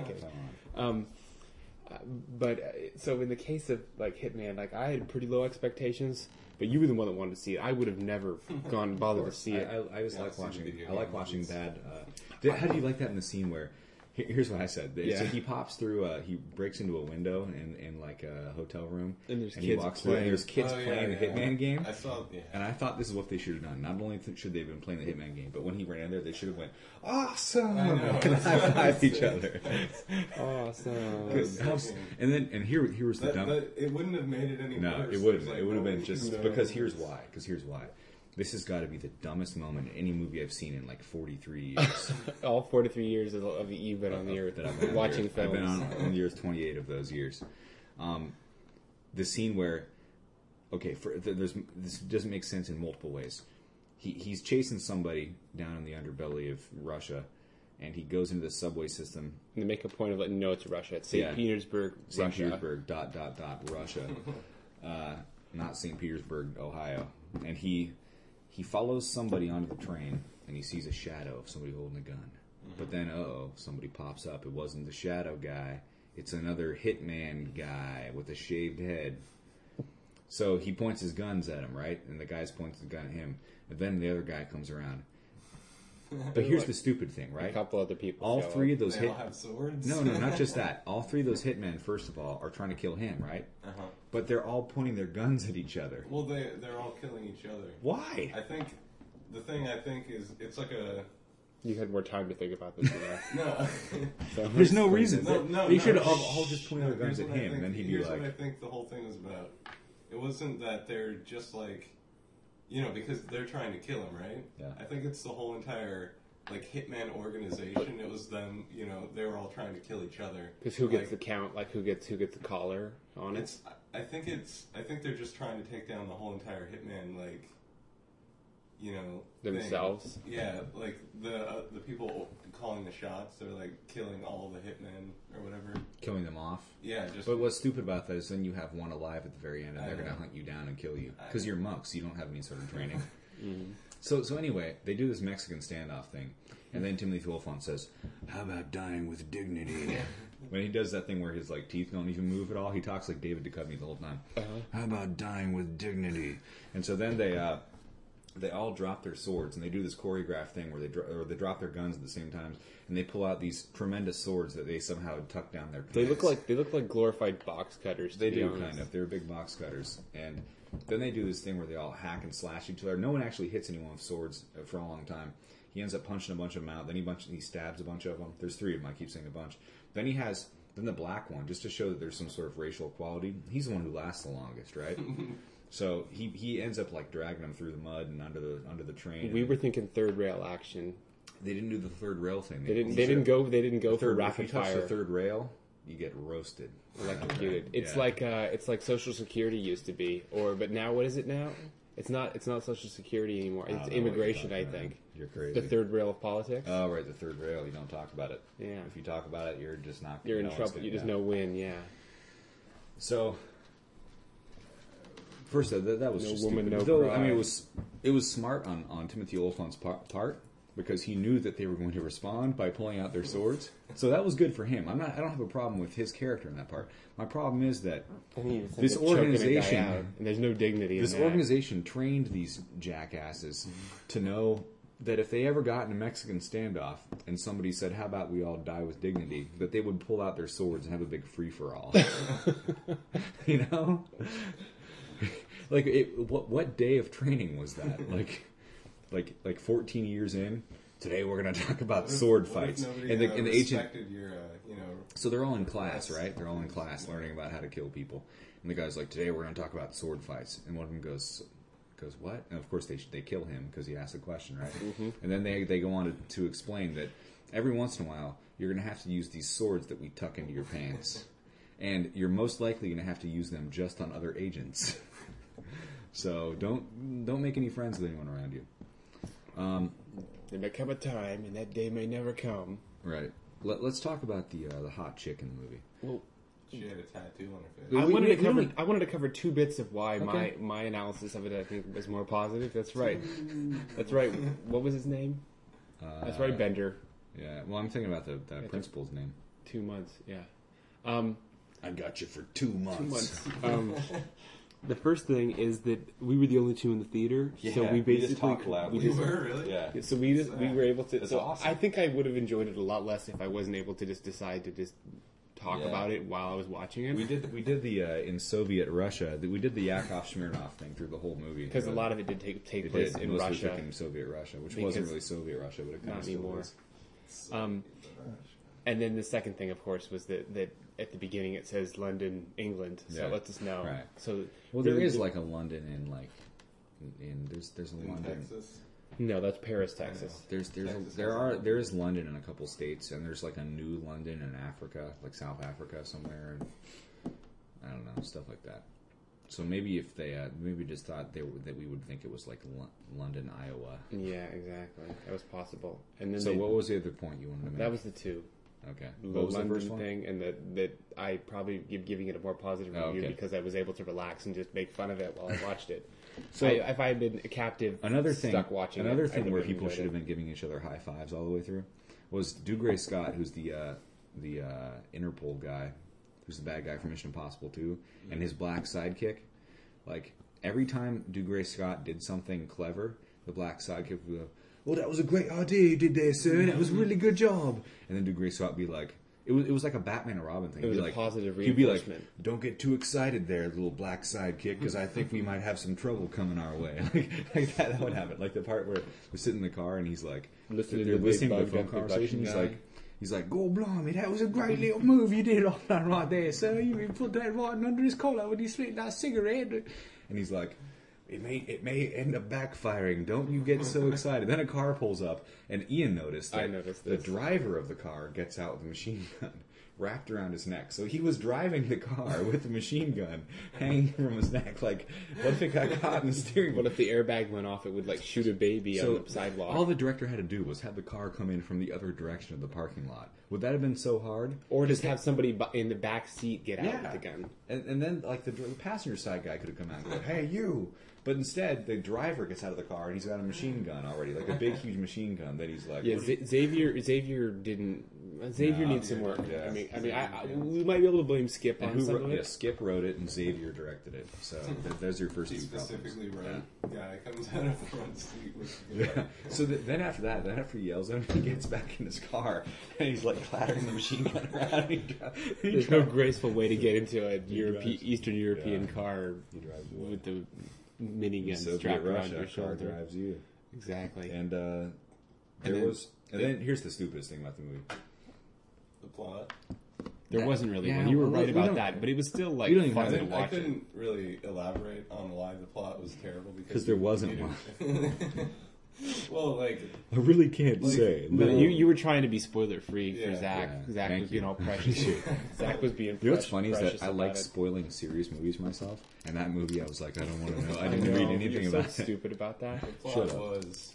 [SPEAKER 1] So in the case of like Hitman, like I had pretty low expectations, but you were the one that wanted to see it. I would have never bothered to see it.
[SPEAKER 2] I always like watching. I like watching bad. How do you like that in the scene where? Here's what I said. So he pops through. He breaks into a window in like a hotel room,
[SPEAKER 1] and
[SPEAKER 2] he walks through. And there's kids playing the Hitman game.
[SPEAKER 3] I saw. Yeah.
[SPEAKER 2] And I thought this is what they should have done. Not only should they have been playing the Hitman game, but when he ran in there, they should have went awesome and high-fived each other.
[SPEAKER 1] Awesome.
[SPEAKER 2] And here was the dumb.
[SPEAKER 3] It wouldn't have made it any worse.
[SPEAKER 2] No, it wouldn't. It would have been just because here's why. This has got to be the dumbest moment in any movie I've seen in like 43 years.
[SPEAKER 1] All 43 years of you've been on the earth
[SPEAKER 2] that I've been
[SPEAKER 1] watching films.
[SPEAKER 2] I've been on the earth 28 of those years. The scene where, this doesn't make sense in multiple ways. He's chasing somebody down in the underbelly of Russia, and he goes into the subway system.
[SPEAKER 1] And they make a point of letting you know it's Russia. It's St. Petersburg,
[SPEAKER 2] St.
[SPEAKER 1] Russia.
[SPEAKER 2] Petersburg, Russia. Not St. Petersburg, Ohio. And he follows somebody onto the train, and he sees a shadow of somebody holding a gun. Mm-hmm. But then, somebody pops up. It wasn't the shadow guy. It's another hitman guy with a shaved head. So he points his guns at him, right? And the guy's points his gun at him. And then the other guy comes around. But here's the stupid thing, right?
[SPEAKER 1] A couple other people.
[SPEAKER 2] All three of those
[SPEAKER 3] all have swords?
[SPEAKER 2] No, not just that. All three of those hitmen, first of all, are trying to kill him, right?
[SPEAKER 3] Uh-huh.
[SPEAKER 2] But they're all pointing their guns at each other.
[SPEAKER 3] Well, they're all killing each other.
[SPEAKER 2] Why?
[SPEAKER 3] I think the thing is it's like a.
[SPEAKER 1] You had more time to think about this than that.
[SPEAKER 3] No.
[SPEAKER 2] So there's no reason. They should have
[SPEAKER 3] no,
[SPEAKER 2] all just pointed their guns at him, and then he'd be like.
[SPEAKER 3] Here's what I think the whole thing was about. It wasn't that they're just like, because they're trying to kill him, right?
[SPEAKER 2] Yeah.
[SPEAKER 3] I think it's the whole entire like hitman organization. It was them. They were all trying to kill each other.
[SPEAKER 1] Because who gets the count? Like who gets the collar on it?
[SPEAKER 3] I think they're just trying to take down the whole entire hitman, like,
[SPEAKER 1] themselves.
[SPEAKER 3] Thing. Yeah, like the people calling the shots. They're like killing all the hitmen or whatever.
[SPEAKER 2] Killing them off.
[SPEAKER 3] Yeah,
[SPEAKER 2] But what's stupid about that is then you have one alive at the very end, and they're going to hunt you down and kill you because you're monks. You don't have any sort of training.
[SPEAKER 1] Mm-hmm.
[SPEAKER 2] So anyway, they do this Mexican standoff thing, and then Timothy Olyphant says, "How about dying with dignity?" When he does that thing where his like teeth don't even move at all, he talks like David Duchovny the whole time. How about dying with dignity? And so then they all drop their swords, and they do this choreographed thing where they drop their guns at the same time, and they pull out these tremendous swords that they somehow tuck down their pants.
[SPEAKER 1] They look like glorified box cutters.
[SPEAKER 2] They do kind of. They're big box cutters, and then they do this thing where they all hack and slash each other. No one actually hits anyone with swords for a long time. He ends up punching a bunch of them out. Then he stabs a bunch of them. There's three of them. I keep saying a bunch. Then the black one, just to show that there's some sort of racial equality. He's the one who lasts the longest, right? So he ends up like dragging them through the mud and under the train.
[SPEAKER 1] We were thinking third rail action.
[SPEAKER 2] They didn't do the third rail thing.
[SPEAKER 1] They didn't go for rapid fire.
[SPEAKER 2] If you touch the third rail, you get roasted,
[SPEAKER 1] electrocuted. It's like Social Security used to be, but now what is it now? It's not Social Security anymore. It's immigration, I think.
[SPEAKER 2] You're crazy.
[SPEAKER 1] The third rail of politics.
[SPEAKER 2] Oh, right, the third rail. You don't talk about it.
[SPEAKER 1] Yeah.
[SPEAKER 2] If you talk about it, you're just not.
[SPEAKER 1] You're in trouble. You just no win. Yeah.
[SPEAKER 2] So. First, that was
[SPEAKER 1] no
[SPEAKER 2] just
[SPEAKER 1] woman,
[SPEAKER 2] stupid.
[SPEAKER 1] no
[SPEAKER 2] Though,
[SPEAKER 1] cry.
[SPEAKER 2] I mean, it was smart on Timothy Olyphant's part because he knew that they were going to respond by pulling out their swords. So that was good for him. I don't have a problem with his character in that part. My problem is that this organization
[SPEAKER 1] and there's no dignity.
[SPEAKER 2] This organization trained these jackasses to know that if they ever got in a Mexican standoff and somebody said, "How about we all die with dignity?" that they would pull out their swords and have a big free for all. You know. Like what day of training was that? like 14 years in, today we're going to talk about sword fights.
[SPEAKER 3] Nobody,
[SPEAKER 2] And the agent,
[SPEAKER 3] respected your,
[SPEAKER 2] so they're all in class, right? They're all in class learning about how to kill people. And the guy's like, today we're going to talk about sword fights. And one of them goes, what? And of course they kill him because he asked the question, right? And then they go on to explain that every once in a while you're going to have to use these swords that we tuck into your pants. And you're most likely going to have to use them just on other agents. So don't make any friends with anyone around you.
[SPEAKER 1] There may come a time, and that day may never come.
[SPEAKER 2] Right. Let's talk about the hot chick in the movie.
[SPEAKER 1] Well,
[SPEAKER 3] she had a tattoo on her face.
[SPEAKER 1] I wanted to cover 2 bits of why my analysis of it, I think, was more positive. That's right. That's right. What was his name? That's right, Bender.
[SPEAKER 2] Yeah. Well, I'm thinking about the principal's name.
[SPEAKER 1] 2 months. Yeah.
[SPEAKER 2] I got you for 2 months.
[SPEAKER 1] 2 months. The first thing is that we were the only 2 in the theater, so we basically
[SPEAKER 3] We were really?
[SPEAKER 2] Yeah.
[SPEAKER 1] So we were able to.
[SPEAKER 2] That's
[SPEAKER 1] so
[SPEAKER 2] awesome.
[SPEAKER 1] I think I would have enjoyed it a lot less if I wasn't able to just decide to just talk about it while I was watching it.
[SPEAKER 2] We did the in Soviet Russia. We did the Yakov Smirnoff thing through the whole movie
[SPEAKER 1] because a lot of it did take place in Russia,
[SPEAKER 2] in Soviet Russia, which wasn't really Soviet Russia, but it kind of still
[SPEAKER 1] anymore.
[SPEAKER 2] is.
[SPEAKER 1] And then the second thing, of course, was that at the beginning it says London, England, so it lets us know.
[SPEAKER 2] Right.
[SPEAKER 1] So
[SPEAKER 2] There is like a London there's a
[SPEAKER 3] In
[SPEAKER 2] London.
[SPEAKER 3] Texas.
[SPEAKER 1] No, that's Paris, Texas.
[SPEAKER 2] There is London in a couple states, and there's like a new London in Africa, like South Africa somewhere, and I don't know, stuff like that. So maybe if they maybe just thought that we would think it was like London, Iowa.
[SPEAKER 1] Yeah, exactly. That was possible. And then
[SPEAKER 2] So what was the other point you wanted to make?
[SPEAKER 1] That was the 2.
[SPEAKER 2] Okay.
[SPEAKER 1] The
[SPEAKER 2] What was
[SPEAKER 1] London
[SPEAKER 2] the first one?
[SPEAKER 1] thing, and that I probably giving it a more positive review because I was able to relax and just make fun of it while I watched it. So if I had been a captive,
[SPEAKER 2] Another
[SPEAKER 1] watching
[SPEAKER 2] thing where people should have been giving each other high fives all the way through was Dougray Scott, who's the Interpol guy, who's the bad guy from Mission Impossible 2, and his black sidekick. Like every time Dougray Scott did something clever, the black sidekick would go, "Well, that was a great idea you did there, sir. That was a really good job." And then Dougray Scott would be like, it was like a Batman and Robin thing.
[SPEAKER 1] It was
[SPEAKER 2] He'd
[SPEAKER 1] a
[SPEAKER 2] be
[SPEAKER 1] positive
[SPEAKER 2] He'd be like,
[SPEAKER 1] reinforcement.
[SPEAKER 2] "Don't get too excited there, little black sidekick, because I think we might have some trouble coming our way." like that would happen. Like the part where we're sitting in the car and he's like,
[SPEAKER 1] Listening
[SPEAKER 2] they're
[SPEAKER 1] to the
[SPEAKER 2] listening to the
[SPEAKER 1] big
[SPEAKER 2] phone
[SPEAKER 1] bug
[SPEAKER 2] conversation.
[SPEAKER 1] production
[SPEAKER 2] He's like, "God blimey, that was a great little move you did off that right there, sir. You put that right under his collar when he slit that cigarette." And he's like, It may end up backfiring. Don't you get so excited. Then a car pulls up, and Ian noticed that
[SPEAKER 1] I noticed
[SPEAKER 2] the
[SPEAKER 1] this.
[SPEAKER 2] driver of the car gets out with a machine gun wrapped around his neck. So he was driving the car with the machine gun hanging from his neck. Like, what if it got caught in the steering wheel?
[SPEAKER 1] What if the airbag went off? It would like shoot a baby on the sidewalk.
[SPEAKER 2] All the director had to do was have the car come in from the other direction of the parking lot. Would that have been so hard?
[SPEAKER 1] Or just have somebody in the back seat get out with the gun.
[SPEAKER 2] And then, like, the passenger side guy could have come out and go, "Hey, you!" But instead, the driver gets out of the car and he's got a machine gun already, like a big, huge machine gun that he's like...
[SPEAKER 1] Yeah, Xavier needs some work.
[SPEAKER 2] Yeah.
[SPEAKER 1] We might be able to blame Skip
[SPEAKER 2] And
[SPEAKER 1] on some of it.
[SPEAKER 2] Yeah, Skip wrote it and Xavier directed it. So those are your first
[SPEAKER 3] He
[SPEAKER 2] two problems.
[SPEAKER 3] specifically wrote, guy comes out of the front seat with
[SPEAKER 2] Yeah. So then after he yells at him, he gets back in his car and he's like clattering the machine gun around. And
[SPEAKER 1] There's no graceful way to get into a
[SPEAKER 2] drives-
[SPEAKER 1] Eastern European car
[SPEAKER 2] He drives away.
[SPEAKER 1] with the minigun
[SPEAKER 2] Soviet
[SPEAKER 1] strapped around
[SPEAKER 2] Russia,
[SPEAKER 1] your
[SPEAKER 2] car
[SPEAKER 1] shoulder.
[SPEAKER 2] drives you.
[SPEAKER 1] Exactly.
[SPEAKER 2] And
[SPEAKER 3] then-
[SPEAKER 2] then here's the stupidest thing about the movie.
[SPEAKER 3] the plot.
[SPEAKER 1] There wasn't really
[SPEAKER 2] Yeah,
[SPEAKER 1] one. You were
[SPEAKER 2] well,
[SPEAKER 1] right
[SPEAKER 2] we
[SPEAKER 1] about
[SPEAKER 2] don't-
[SPEAKER 1] that, but it was still like
[SPEAKER 2] we don't even
[SPEAKER 1] fun
[SPEAKER 2] have
[SPEAKER 1] to
[SPEAKER 2] to-
[SPEAKER 3] I
[SPEAKER 1] watch it.
[SPEAKER 3] couldn't really elaborate on why the plot was terrible
[SPEAKER 2] Because there wasn't one.
[SPEAKER 3] Well, like,
[SPEAKER 2] I really can't
[SPEAKER 3] Like,
[SPEAKER 2] say.
[SPEAKER 1] But you were trying to be spoiler free for
[SPEAKER 3] Yeah.
[SPEAKER 1] Zach.
[SPEAKER 2] Yeah.
[SPEAKER 1] Zach
[SPEAKER 2] Thank
[SPEAKER 1] was being
[SPEAKER 2] you.
[SPEAKER 1] all precious. Zach was being.
[SPEAKER 2] You know what's funny is
[SPEAKER 1] precious
[SPEAKER 2] that I
[SPEAKER 1] about
[SPEAKER 2] like
[SPEAKER 1] it.
[SPEAKER 2] spoiling serious movies myself, and that movie I was like, I don't want to know. I
[SPEAKER 1] I
[SPEAKER 2] didn't
[SPEAKER 1] know,
[SPEAKER 2] read anything
[SPEAKER 1] you're
[SPEAKER 2] about
[SPEAKER 1] so
[SPEAKER 2] it.
[SPEAKER 1] stupid about that.
[SPEAKER 3] the plot
[SPEAKER 2] Shut up.
[SPEAKER 3] was...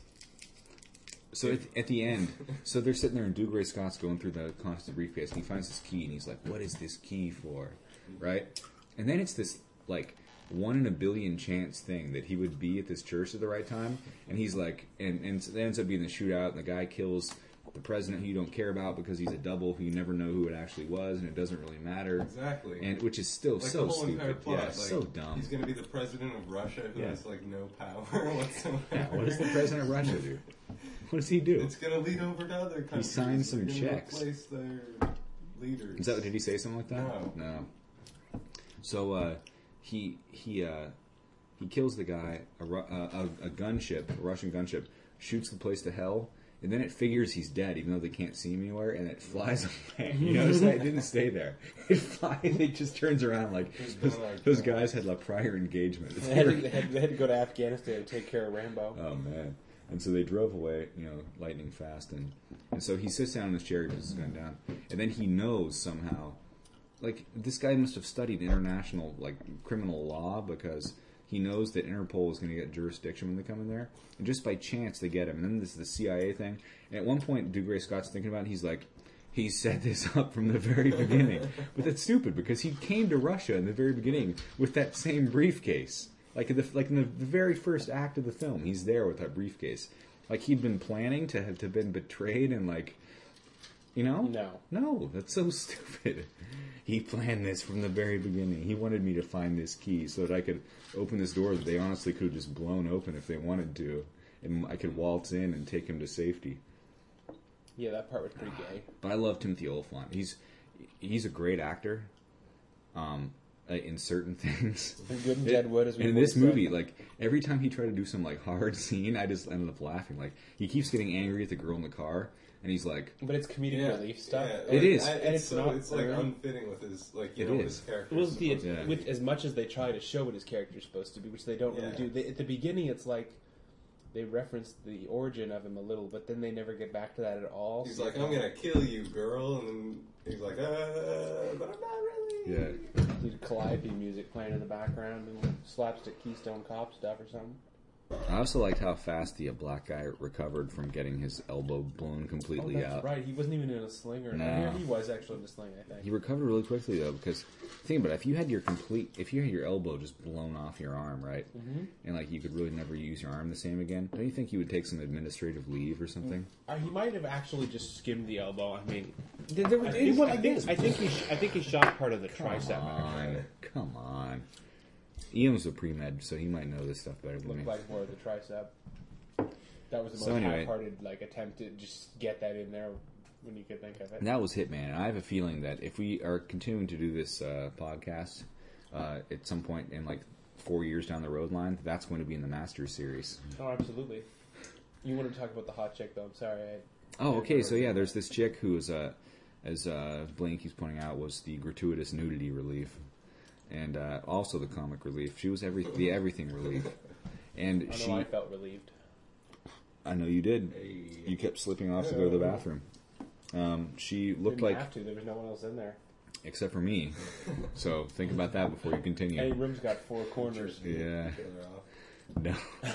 [SPEAKER 2] So at the end, so they're sitting there, and Dougray Scott's going through the constant briefcase, and he finds this key, and he's like, "What is this key for?" Right? And then it's this like 1 in a billion chance thing that he would be at this church at the right time, and he's like, and so it ends up being the shootout, and the guy kills the president who you don't care about because he's a double who you never know who it actually was, and it doesn't really matter.
[SPEAKER 3] Exactly.
[SPEAKER 2] And which is still
[SPEAKER 3] Like
[SPEAKER 2] so
[SPEAKER 3] the whole entire
[SPEAKER 2] stupid.
[SPEAKER 3] plot,
[SPEAKER 2] Yeah,
[SPEAKER 3] like,
[SPEAKER 2] so dumb.
[SPEAKER 3] He's going to be the president of Russia who
[SPEAKER 2] Yeah.
[SPEAKER 3] has, like, no power whatsoever.
[SPEAKER 2] Yeah, what does the president of Russia do? What does he do?
[SPEAKER 3] It's going to lead over to other countries.
[SPEAKER 2] signs some
[SPEAKER 3] They're gonna
[SPEAKER 2] checks.
[SPEAKER 3] Replace their leaders.
[SPEAKER 2] Did he say something like that?
[SPEAKER 3] No.
[SPEAKER 2] So he kills the guy. A gunship, a Russian gunship, shoots the place to hell, and then it figures he's dead, even though they can't see him anywhere, and it flies away. You notice that? It didn't stay there. It flies. It just turns around like those guys had a prior engagement.
[SPEAKER 1] They had to go to Afghanistan to take care of Rambo.
[SPEAKER 2] Oh man! And so they drove away, lightning fast, and so he sits down in his chair, he puts his gun down, and then he knows somehow, like this guy must have studied international criminal law because he knows that Interpol is going to get jurisdiction when they come in there, and just by chance they get him. And then this is the CIA thing. And at one point, Dougray Scott's thinking about it, he's like, he set this up from the very beginning. But that's stupid because he came to Russia in the very beginning with that same briefcase. Like in the very first act of the film, he's there with that briefcase. Like he'd been planning to have been betrayed and No, that's so stupid. He planned this from the very beginning. He wanted me to find this key so that I could open this door that they honestly could have just blown open if they wanted to, and I could waltz in and take him to safety.
[SPEAKER 1] Yeah, that part was pretty gay.
[SPEAKER 2] But I love Timothy Olyphant. He's a great actor. In certain things.
[SPEAKER 1] Good in Deadwood, as we
[SPEAKER 2] and in this movie, every time he tried to do some hard scene, I just ended up laughing. Like he keeps getting angry at the girl in the car, and he's like,
[SPEAKER 1] "But it's comedic relief stuff."
[SPEAKER 3] Yeah,
[SPEAKER 2] it is,
[SPEAKER 3] and it's unfitting with his his character.
[SPEAKER 1] Well, with as much as they try to show what his character's supposed to be, which they don't really do. At the beginning, it's like they reference the origin of him a little, but then they never get back to that at all.
[SPEAKER 3] He's like, "I'm gonna kill you, girl," and then he's like, "But I'm not really."
[SPEAKER 2] Yeah.
[SPEAKER 1] Dude, Calliope music playing in the background and slapstick Keystone Cop stuff or something.
[SPEAKER 2] I also liked how fast the black guy recovered from getting his elbow blown completely
[SPEAKER 1] out.
[SPEAKER 2] Right.
[SPEAKER 1] He wasn't even in a sling or
[SPEAKER 2] anything.
[SPEAKER 1] Yeah, he was actually in a sling, I think.
[SPEAKER 2] He recovered really quickly though, because think about it, if you had your elbow just blown off your arm, right, and you could really never use your arm the same again, don't you think you would take some administrative leave or something?
[SPEAKER 1] He might have actually just skimmed the elbow. I mean,
[SPEAKER 2] I
[SPEAKER 1] think he shot part of the tricep.
[SPEAKER 2] Come on. Ian was a pre-med, so he might know this stuff better than me.
[SPEAKER 1] Looked like more of the tricep. That was the most half-hearted attempt to just get that in there when you could think of it.
[SPEAKER 2] And that was Hitman. I have a feeling that if we are continuing to do this podcast at some point in 4 years down the road line, that's going to be in the Masters series.
[SPEAKER 1] Oh, absolutely. You want to talk about the hot chick, though. I'm sorry.
[SPEAKER 2] Okay. So yeah, there's this chick who is, as Blaine keeps pointing out, was the gratuitous nudity relief. And also the comic relief. She was the everything relief. And
[SPEAKER 1] I felt relieved.
[SPEAKER 2] I know you did. You kept slipping off to go to the bathroom. She looked
[SPEAKER 1] Didn't have to. There was no one else in there.
[SPEAKER 2] Except for me. So think about that before you continue.
[SPEAKER 1] Any room's got 4 corners.
[SPEAKER 2] Yeah. No.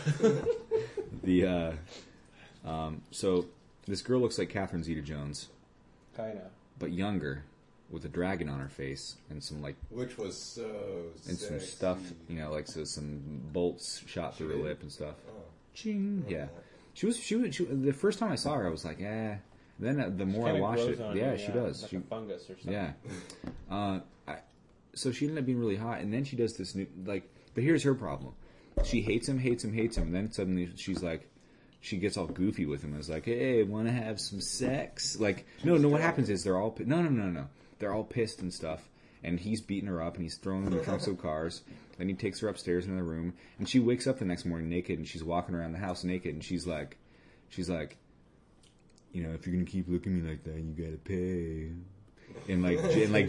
[SPEAKER 2] So this girl looks like Catherine Zeta-Jones.
[SPEAKER 1] Kinda.
[SPEAKER 2] But younger. With a dragon on her face and some
[SPEAKER 3] which was so
[SPEAKER 2] and
[SPEAKER 3] sexy.
[SPEAKER 2] some stuff, some bolts shot through her lip and stuff.
[SPEAKER 3] Oh.
[SPEAKER 2] Ching. Yeah, she was. The first time I saw her, I was like, eh. Then the more I watched it, she does.
[SPEAKER 1] Like a fungus or something.
[SPEAKER 2] Yeah. So she ended up being really hot, and then she does this new But here's her problem: she hates him, and then suddenly she's like. She gets all goofy with him and is like, hey, want to have some sex? No, what happens is they're all... No. They're all pissed and stuff. And he's beating her up and he's throwing them in the trunks of cars. Then he takes her upstairs into the room. And she wakes up the next morning naked and she's walking around the house naked. And she's like, if you're going to keep looking at me like that, you got to pay. And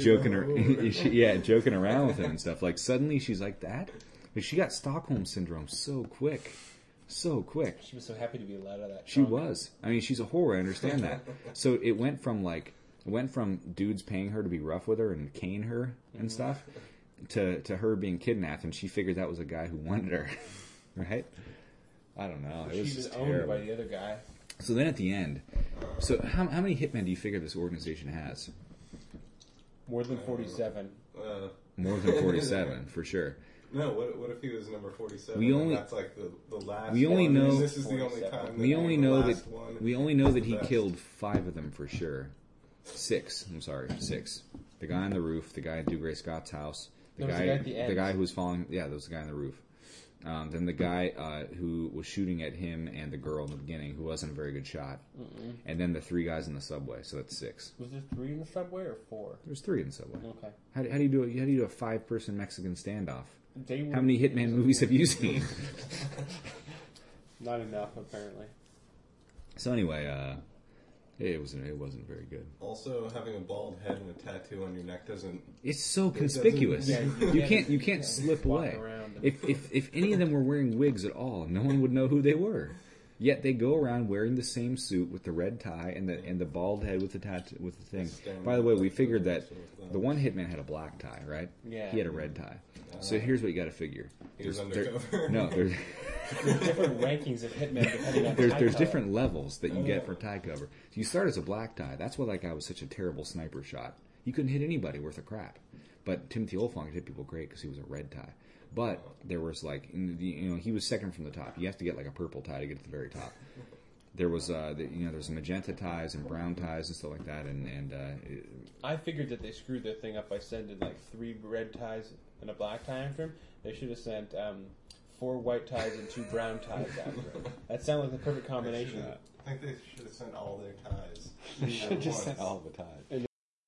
[SPEAKER 2] joking around with him and stuff. Suddenly she's like that. But she got Stockholm Syndrome so quick. So quick.
[SPEAKER 1] She was so happy to be let out of that.
[SPEAKER 2] She was. I mean, she's a whore. I understand that. So it went from dudes paying her to be rough with her and cane her and stuff to her being kidnapped, and she figured that was a guy who wanted her. Right? I don't know. It was
[SPEAKER 1] she was
[SPEAKER 2] just
[SPEAKER 1] owned
[SPEAKER 2] terrible.
[SPEAKER 1] by the other guy.
[SPEAKER 2] So then at the end, how many hitmen do you figure this organization has?
[SPEAKER 1] More than 47.
[SPEAKER 2] More than 47, for sure.
[SPEAKER 3] No, what if he was number 47? That's the last.
[SPEAKER 2] We only
[SPEAKER 3] one,
[SPEAKER 2] know
[SPEAKER 3] this is the only time.
[SPEAKER 2] We only know that he killed 5 of them for sure. 6. I'm sorry, 6. The guy on the roof, the guy at Dougray Scott's house, the guy who was falling. Yeah, there was the guy on the roof. Then the guy who was shooting at him and the girl in the beginning, who wasn't a very good shot. And then the 3 guys in the subway. So that's 6.
[SPEAKER 1] Was there 3 in the subway or 4?
[SPEAKER 2] There's 3 in the subway.
[SPEAKER 1] Okay.
[SPEAKER 2] How do you do it? How do you do a 5-person Mexican standoff?
[SPEAKER 1] How
[SPEAKER 2] many Hitman movies have you seen?
[SPEAKER 1] Not enough, apparently.
[SPEAKER 4] So anyway, it wasn't very good.
[SPEAKER 3] Also, having a bald head and a tattoo on your neck doesn't.
[SPEAKER 4] It's so conspicuous.
[SPEAKER 1] Yeah,
[SPEAKER 4] You can't slip
[SPEAKER 1] walk
[SPEAKER 4] away.
[SPEAKER 1] around.
[SPEAKER 4] If any of them were wearing wigs at all, no one would know who they were. Yet they go around wearing the same suit with the red tie and the bald head with the tattoo with the thing. By the way, we figured that the one hitman had a black tie, right?
[SPEAKER 1] Yeah.
[SPEAKER 4] He had a red tie. So here's what you got to figure.
[SPEAKER 3] He was
[SPEAKER 4] There-
[SPEAKER 3] undercover.
[SPEAKER 4] no, there's
[SPEAKER 1] There's different rankings of hitmen depending on
[SPEAKER 4] there's
[SPEAKER 1] tie color.
[SPEAKER 4] different levels that you get for tie cover. So you start as a black tie. That's why that guy was such a terrible sniper shot. You couldn't hit anybody worth a crap. But Timothy Olyphant could hit people great because he was a red tie. But there was like, he was second from the top. You have to get like a purple tie to get to the very top. There was, there's magenta ties and brown ties and stuff like that.
[SPEAKER 1] I figured that they screwed their thing up by sending like 3 red ties and a black tie after him. They should have sent 4 white ties and 2 brown ties after him. That sounded like the perfect combination.
[SPEAKER 3] I think they should have sent all their ties.
[SPEAKER 1] They should have just sent
[SPEAKER 4] all the ties.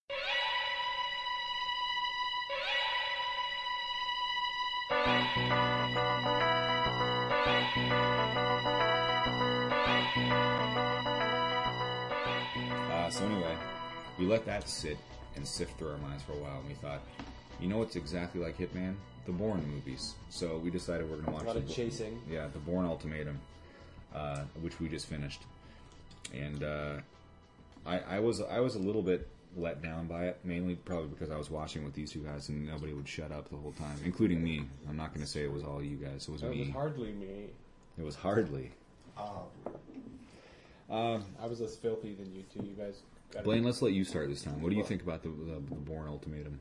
[SPEAKER 4] So anyway, we let that sit and sift through our minds for a while, and we thought, you know what's exactly like Hitman? The Bourne movies. So we decided we're going to watch
[SPEAKER 1] A lot of chasing.
[SPEAKER 4] Yeah, the Bourne Ultimatum, which we just finished, and I was a little bit let down by it, mainly probably because I was watching with these two guys and nobody would shut up the whole time, including me. I'm not going to say it was all you guys. It was me.
[SPEAKER 1] It was hardly me.
[SPEAKER 4] It was hardly.
[SPEAKER 1] I was less filthy than you two. You guys got
[SPEAKER 4] Blaine, let's let you start this time. What do you think about the Bourne Ultimatum?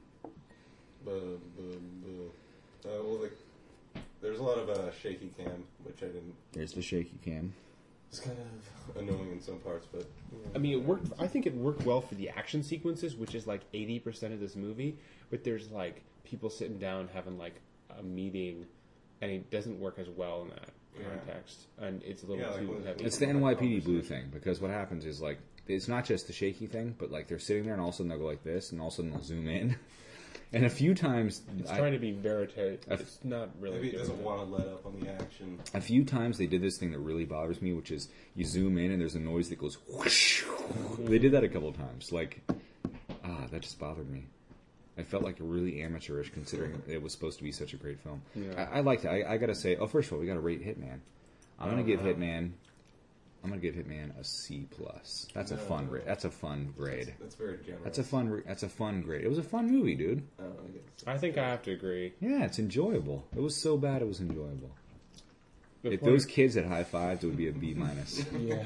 [SPEAKER 3] There's a lot of shaky cam, which I didn't.
[SPEAKER 4] There's the shaky cam.
[SPEAKER 3] It's kind of annoying in some parts, but
[SPEAKER 1] I mean, it worked. I think it worked well for the action sequences, which is like 80% of this movie. But there's like people sitting down having like a meeting, and it doesn't work as well in that context, and it's a little too heavy.
[SPEAKER 4] It's the NYPD Blue thing, because what happens is like it's not just the shaky thing, but like they're sitting there and all of a sudden they'll go like this, and all of a sudden they'll zoom in, and a few times
[SPEAKER 1] it's trying to be verite. It's not really.
[SPEAKER 3] maybe it
[SPEAKER 1] doing
[SPEAKER 3] doesn't
[SPEAKER 1] it.
[SPEAKER 3] want to let up on the action.
[SPEAKER 4] A few times they did this thing that really bothers me, which is you zoom in and there's a noise that goes whoosh. They did that a couple of times. Like, that just bothered me. I felt like really amateurish considering it was supposed to be such a great film.
[SPEAKER 1] Yeah.
[SPEAKER 4] I liked it. I got to say, first of all, we got to rate Hitman. I'm going to give Hitman a C+. That's a fun grade. That's a fun grade.
[SPEAKER 3] That's very generous.
[SPEAKER 4] That's a fun grade. It was a fun movie, dude.
[SPEAKER 3] I guess.
[SPEAKER 1] I think I have to agree.
[SPEAKER 4] Yeah, it's enjoyable. It was so bad it was enjoyable.
[SPEAKER 1] The
[SPEAKER 4] If
[SPEAKER 1] point-
[SPEAKER 4] those kids had high fives, it would be a B-.
[SPEAKER 1] yeah.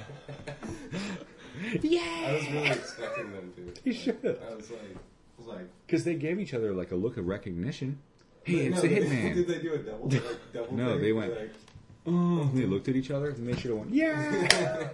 [SPEAKER 3] I was really expecting them to.
[SPEAKER 4] You should.
[SPEAKER 3] I was like,
[SPEAKER 4] Because they gave each other like a look of recognition. Hey, it's the
[SPEAKER 3] did
[SPEAKER 4] Hitman.
[SPEAKER 3] they do a double
[SPEAKER 4] No,
[SPEAKER 3] take?
[SPEAKER 4] they went,
[SPEAKER 3] Like,
[SPEAKER 4] oh, they looked at each other and they should have went, yeah.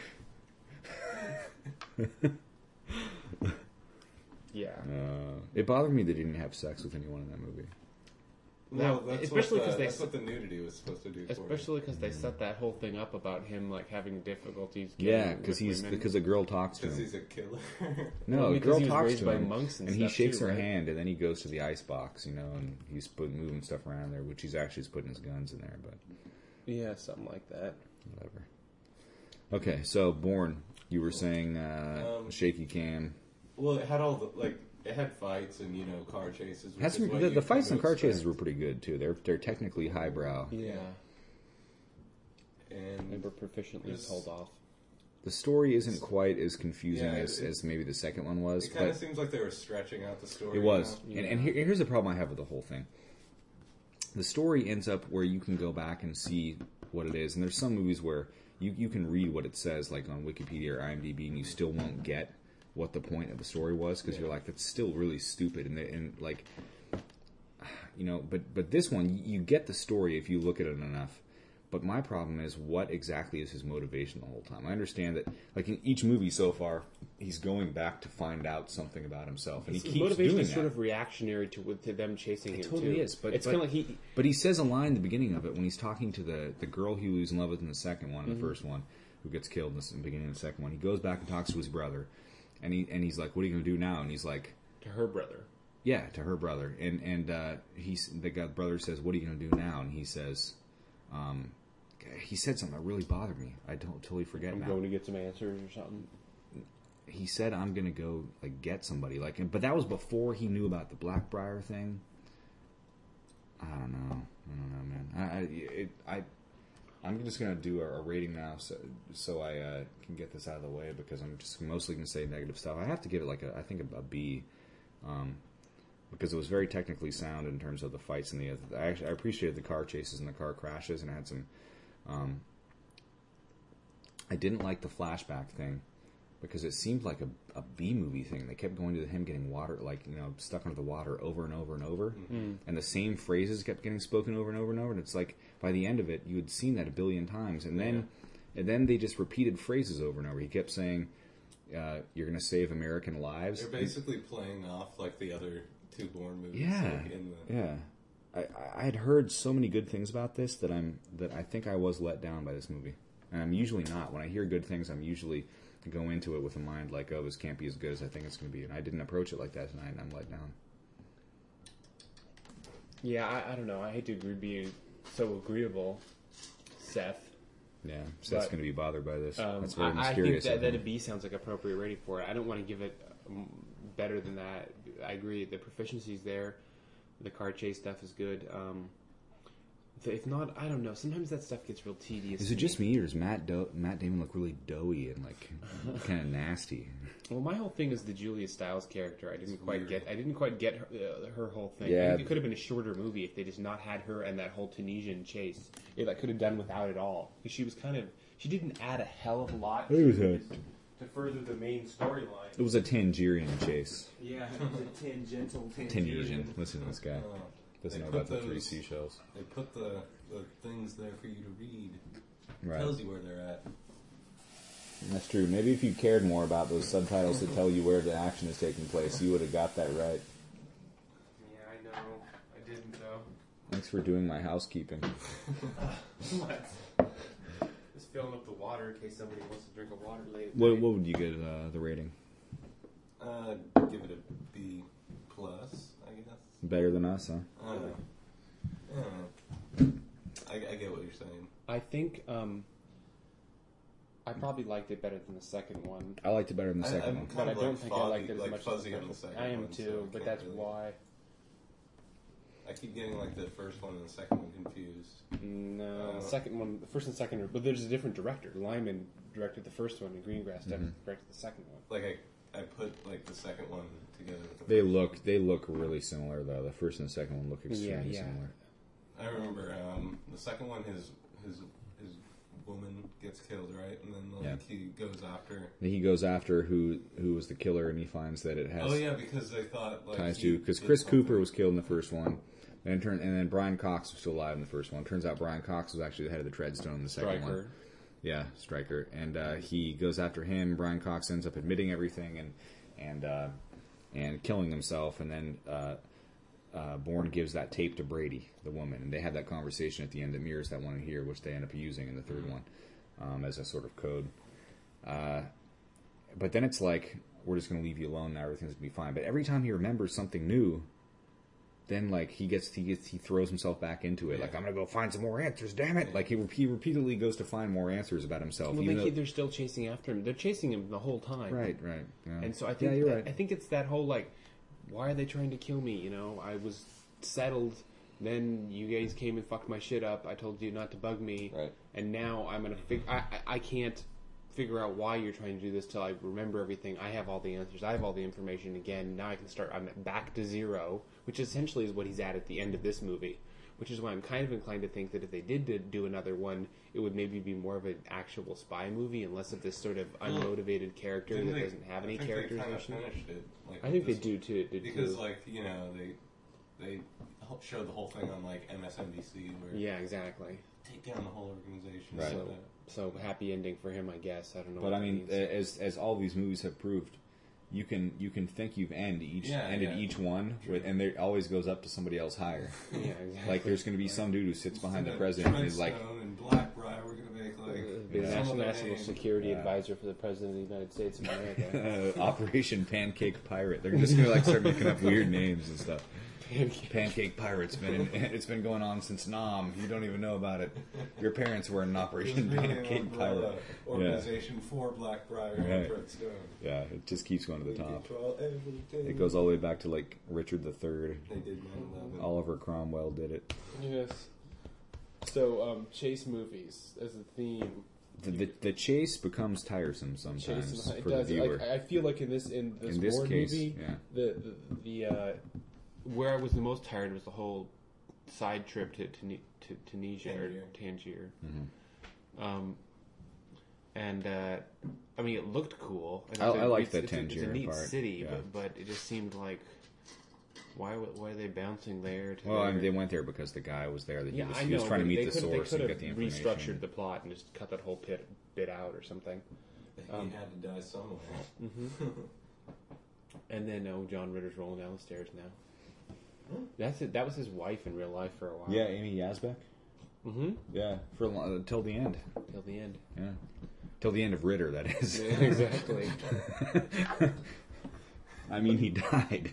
[SPEAKER 1] Yeah.
[SPEAKER 4] It bothered me they didn't have sex with anyone in that movie.
[SPEAKER 3] no, that's
[SPEAKER 1] especially
[SPEAKER 3] what
[SPEAKER 1] 'cause
[SPEAKER 3] the,
[SPEAKER 1] they
[SPEAKER 3] that's what the nudity was supposed to do.
[SPEAKER 1] Especially because they set that whole thing up about him like having difficulties.
[SPEAKER 4] Yeah,
[SPEAKER 1] getting
[SPEAKER 4] because
[SPEAKER 1] with women.
[SPEAKER 4] a girl talks to
[SPEAKER 3] because
[SPEAKER 4] him.
[SPEAKER 3] he's a killer.
[SPEAKER 4] No,
[SPEAKER 1] Well,
[SPEAKER 4] a
[SPEAKER 1] because
[SPEAKER 4] girl
[SPEAKER 1] he was
[SPEAKER 4] talks
[SPEAKER 1] raised
[SPEAKER 4] to
[SPEAKER 1] by
[SPEAKER 4] him,
[SPEAKER 1] monks and
[SPEAKER 4] he
[SPEAKER 1] stuff,
[SPEAKER 4] shakes
[SPEAKER 1] too,
[SPEAKER 4] her
[SPEAKER 1] right?
[SPEAKER 4] hand, and then he goes to the ice box, and he's moving stuff around there, which he's actually putting his guns in there, but
[SPEAKER 1] Yeah, something like that.
[SPEAKER 4] whatever. Okay, so Bourne, you were saying shaky cam.
[SPEAKER 3] Well, it had all the it had fights and car chases. Which
[SPEAKER 4] Had
[SPEAKER 3] is
[SPEAKER 4] some,
[SPEAKER 3] what
[SPEAKER 4] the
[SPEAKER 3] you
[SPEAKER 4] fights
[SPEAKER 3] come
[SPEAKER 4] and
[SPEAKER 3] to
[SPEAKER 4] car chases
[SPEAKER 3] expect.
[SPEAKER 4] were pretty good too. They're technically highbrow.
[SPEAKER 1] Yeah.
[SPEAKER 3] And
[SPEAKER 1] And we're proficiently
[SPEAKER 3] There's-
[SPEAKER 1] pulled off.
[SPEAKER 4] The story isn't quite as confusing
[SPEAKER 3] Yeah,
[SPEAKER 4] as maybe the second one was,
[SPEAKER 3] it kind of
[SPEAKER 4] but
[SPEAKER 3] seems like they were stretching out the story.
[SPEAKER 4] it was.
[SPEAKER 1] Yeah.
[SPEAKER 4] And here's the problem I have with the whole thing. The story ends up where you can go back and see what it is, and there's some movies where you can read what it says, like on Wikipedia or IMDb, and you still won't get what the point of the story was because you're like, that's still really stupid, but this one you get the story if you look at it enough. But my problem is, what exactly is his motivation the whole time? I understand that, like in each movie so far, he's going back to find out something about himself, and he
[SPEAKER 1] His
[SPEAKER 4] keeps
[SPEAKER 1] motivation
[SPEAKER 4] doing
[SPEAKER 1] is
[SPEAKER 4] that.
[SPEAKER 1] sort of reactionary to them chasing
[SPEAKER 4] It
[SPEAKER 1] him
[SPEAKER 4] totally
[SPEAKER 1] too.
[SPEAKER 4] is, but
[SPEAKER 1] it's kind of like he.
[SPEAKER 4] But he says a line in the beginning of it when he's talking to the girl he was in love with in the second one, the first one, who gets killed in the beginning of the second one. He goes back and talks to his brother, and he's like, "What are you going to do now?" And he's like,
[SPEAKER 1] To her brother.
[SPEAKER 4] "Yeah, to her brother." And the brother says, "What are you going to do now?" And he says, he said something that really bothered me. I don't totally forget
[SPEAKER 1] I'm
[SPEAKER 4] now.
[SPEAKER 1] going to get some answers or something.
[SPEAKER 4] He said, "I'm gonna go like get somebody." Like, but that was before he knew about the Blackbriar thing. I don't know, man. I'm just gonna do a rating now, so I can get this out of the way because I'm just mostly gonna say negative stuff. I have to give it like I think a B, because it was very technically sound in terms of the fights and I appreciated the car chases and the car crashes, and it had some. I didn't like the flashback thing. Because it seemed like a B-movie thing. They kept going to him getting water, stuck under the water over and over and over. Mm-hmm. And the same phrases kept getting spoken over and over and over. And it's like, by the end of it, you had seen that a billion times. And then they just repeated phrases over and over. He kept saying, you're going to save American lives.
[SPEAKER 3] They're basically playing off like the other two Bourne movies.
[SPEAKER 4] Yeah.
[SPEAKER 3] Like
[SPEAKER 4] I had heard so many good things about this that I think I was let down by this movie. And I'm usually not. When I hear good things, I'm usually... go into it with a mind like, oh, this can't be as good as I think it's going to be. And I didn't approach it like that tonight, and I'm let down.
[SPEAKER 1] Yeah, I don't know. I hate to be so agreeable, Seth.
[SPEAKER 4] Yeah, Seth's going to be bothered by this. That's very
[SPEAKER 1] I
[SPEAKER 4] mysterious.
[SPEAKER 1] think that a B sounds like appropriate rating for it. I don't want to give it better than that. I agree. The proficiency's there. The car chase stuff is good. If not, I don't know. Sometimes that stuff gets real tedious.
[SPEAKER 4] Is it just me, or does Matt Damon look really doughy and like kind of nasty?
[SPEAKER 1] Well, my whole thing is the Julia Stiles character. I didn't quite get her whole thing.
[SPEAKER 4] Yeah.
[SPEAKER 1] I think it could have been a shorter movie if they just not had her and that whole Tunisian chase. It could have done without it all. Because she didn't add a hell of a lot to further the main storyline.
[SPEAKER 4] It was a Tangerian chase.
[SPEAKER 1] Yeah, it was a tangential
[SPEAKER 4] Tunisian. Listen to this guy. Doesn't know about the 3 seashells.
[SPEAKER 3] They put the things there for you to read.
[SPEAKER 4] Right.
[SPEAKER 3] Tells you where they're at.
[SPEAKER 4] That's true. Maybe if you cared more about those subtitles to tell you where the action is taking place, you would have got that right.
[SPEAKER 1] Yeah, I know. I didn't, though.
[SPEAKER 4] Thanks for doing my housekeeping.
[SPEAKER 1] What? Just filling up the water in case somebody wants to drink a water later.
[SPEAKER 4] What would you get the rating?
[SPEAKER 3] Give it a B plus, I guess.
[SPEAKER 4] Better than us, huh?
[SPEAKER 3] I get what you're saying.
[SPEAKER 1] I think I probably liked it better than the second one.
[SPEAKER 4] I liked it better than the second one.
[SPEAKER 1] But I don't think I liked it as much
[SPEAKER 3] fuzzy
[SPEAKER 1] as
[SPEAKER 3] on the second
[SPEAKER 1] I am
[SPEAKER 3] one,
[SPEAKER 1] too,
[SPEAKER 3] so
[SPEAKER 1] but
[SPEAKER 3] I
[SPEAKER 1] that's
[SPEAKER 3] can't really-
[SPEAKER 1] why.
[SPEAKER 3] I keep getting like the first one and the second one confused.
[SPEAKER 1] No, the second one, the first and second, but there's a different director. Lyman directed the first one, and Greengrass directed the second one.
[SPEAKER 3] Like I put like the second one together with the
[SPEAKER 4] They
[SPEAKER 3] first
[SPEAKER 4] look really similar though. The first and the second one look extremely
[SPEAKER 1] Yeah.
[SPEAKER 4] similar.
[SPEAKER 3] I remember the second one, his woman gets killed, right? And then he goes after.
[SPEAKER 4] He goes after who was the killer, and he finds that it has.
[SPEAKER 3] Oh yeah, because they thought like
[SPEAKER 4] ties
[SPEAKER 3] he
[SPEAKER 4] to because
[SPEAKER 3] did
[SPEAKER 4] Chris
[SPEAKER 3] something.
[SPEAKER 4] Cooper was killed in the first one, and then Brian Cox was still alive in the first one. Turns out Brian Cox was actually the head of the Treadstone in the second one.
[SPEAKER 1] Stryker.
[SPEAKER 4] Yeah, Stryker, and he goes after him. Brian Cox ends up admitting everything and killing himself, and then Bourne gives that tape to Brady, the woman, and they have that conversation at the end that mirrors that one in here, which they end up using in the third one as a sort of code. But then it's like, we're just going to leave you alone now, everything's going to be fine. But every time he remembers something new, then like he throws himself back into it.
[SPEAKER 3] Yeah.
[SPEAKER 4] Like, I'm going to go find some more answers, damn it! Like he repeatedly goes to find more answers about himself.
[SPEAKER 1] Well,
[SPEAKER 4] even though-
[SPEAKER 1] they're still chasing after him. They're chasing him the whole time.
[SPEAKER 4] Right. Yeah.
[SPEAKER 1] And so I think
[SPEAKER 4] you're right.
[SPEAKER 1] I think it's that whole like, why are they trying to kill me? You know, I was settled. Then you guys came and fucked my shit up. I told you not to bug me.
[SPEAKER 4] Right.
[SPEAKER 1] And now I'm gonna I can't figure out why you're trying to do this till I remember everything. I have all the answers. I have all the information again. Now I can start. I'm back to zero, which essentially is what he's at the end of this movie. Which is why I'm kind of inclined to think that if they did do another one, it would maybe be more of an actual spy movie and less of this sort of unmotivated character that doesn't have any characters.
[SPEAKER 3] They kind of finished it. Like,
[SPEAKER 1] I think they
[SPEAKER 3] this-
[SPEAKER 1] do too.
[SPEAKER 3] because like they showed the whole thing on like MSNBC where
[SPEAKER 1] Yeah, exactly.
[SPEAKER 3] take down the whole organization.
[SPEAKER 4] Right.
[SPEAKER 3] So,
[SPEAKER 1] So happy ending for him, I guess. I don't know.
[SPEAKER 4] But
[SPEAKER 1] what
[SPEAKER 4] I
[SPEAKER 1] that
[SPEAKER 4] mean,
[SPEAKER 1] means.
[SPEAKER 4] as all these movies have proved, you can think you've ended each one, and there always goes up to somebody else higher.
[SPEAKER 1] Yeah, exactly.
[SPEAKER 4] Like there's going to be some dude who sits behind the
[SPEAKER 3] and
[SPEAKER 4] president and is like,
[SPEAKER 3] Treadstone and Blackbriar, we're gonna make like
[SPEAKER 1] Be the
[SPEAKER 3] some
[SPEAKER 1] national
[SPEAKER 3] other name.
[SPEAKER 1] security
[SPEAKER 4] Yeah.
[SPEAKER 1] advisor for the president of the United States of America.
[SPEAKER 4] Operation Pancake Pirate. They're just going to like start making up weird names and stuff. Pancake Pirate's it's been going on since Nam. You don't even know about it. Your parents were in Operation Pancake Pirate.
[SPEAKER 3] Organization for Blackbriar and Redstone.
[SPEAKER 4] Yeah, it just keeps going to the top.
[SPEAKER 3] Control everything.
[SPEAKER 4] It goes all the way back to like Richard III.
[SPEAKER 3] They did 9/11.
[SPEAKER 4] Oliver Cromwell did it.
[SPEAKER 1] Yes. So, chase movies as a theme.
[SPEAKER 4] The chase becomes tiresome sometimes for the viewer.
[SPEAKER 1] I feel like in this war
[SPEAKER 4] case,
[SPEAKER 1] movie,
[SPEAKER 4] yeah.
[SPEAKER 1] where I was the most tired was the whole side trip to Tunisia or Tangier.
[SPEAKER 4] Mm-hmm.
[SPEAKER 1] And I mean, it looked cool.
[SPEAKER 4] I like the Tangier
[SPEAKER 1] It's a neat
[SPEAKER 4] part.
[SPEAKER 1] city,
[SPEAKER 4] yeah.
[SPEAKER 1] but it just seemed like why are they bouncing there?
[SPEAKER 4] Well, I mean, they went there because the guy was there. He was trying to meet the source and get the information.
[SPEAKER 1] They could have restructured the plot and just cut that whole bit out or something.
[SPEAKER 3] He had to die somewhere.
[SPEAKER 1] Mm-hmm. And then John Ritter's rolling down the stairs now. That's it. That was his wife in real life for a while.
[SPEAKER 4] Yeah, Amy Yazbek.
[SPEAKER 1] Mm-hmm.
[SPEAKER 4] Yeah, for till the end.
[SPEAKER 1] Till the end.
[SPEAKER 4] Yeah, till the end of Ritter. That is.
[SPEAKER 1] Yeah, exactly.
[SPEAKER 4] I mean, he died.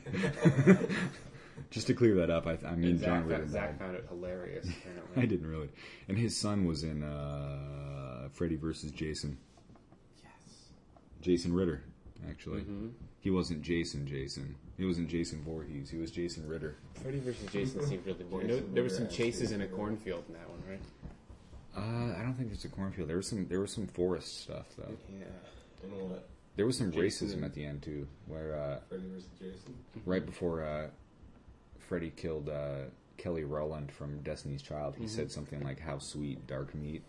[SPEAKER 4] Just to clear that up, I mean, John Ritter died.
[SPEAKER 1] Zach found it hilarious, apparently.
[SPEAKER 4] I didn't really. And his son was in Freddy vs. Jason.
[SPEAKER 3] Yes.
[SPEAKER 4] Jason Ritter, actually.
[SPEAKER 1] Mm-hmm.
[SPEAKER 4] He wasn't Jason. He wasn't Jason Voorhees. He was Jason Ritter.
[SPEAKER 1] Freddy vs. Jason seemed really boring. There were some chases in a cornfield in that one, right?
[SPEAKER 4] I don't think there's a cornfield. There was some forest stuff, though.
[SPEAKER 1] Yeah.
[SPEAKER 3] And what?
[SPEAKER 4] There was some racism at the end, too, where
[SPEAKER 3] Freddy vs. Jason?
[SPEAKER 4] right before Freddy killed Kelly Rowland from Destiny's Child, he said something like, "How sweet, dark meat."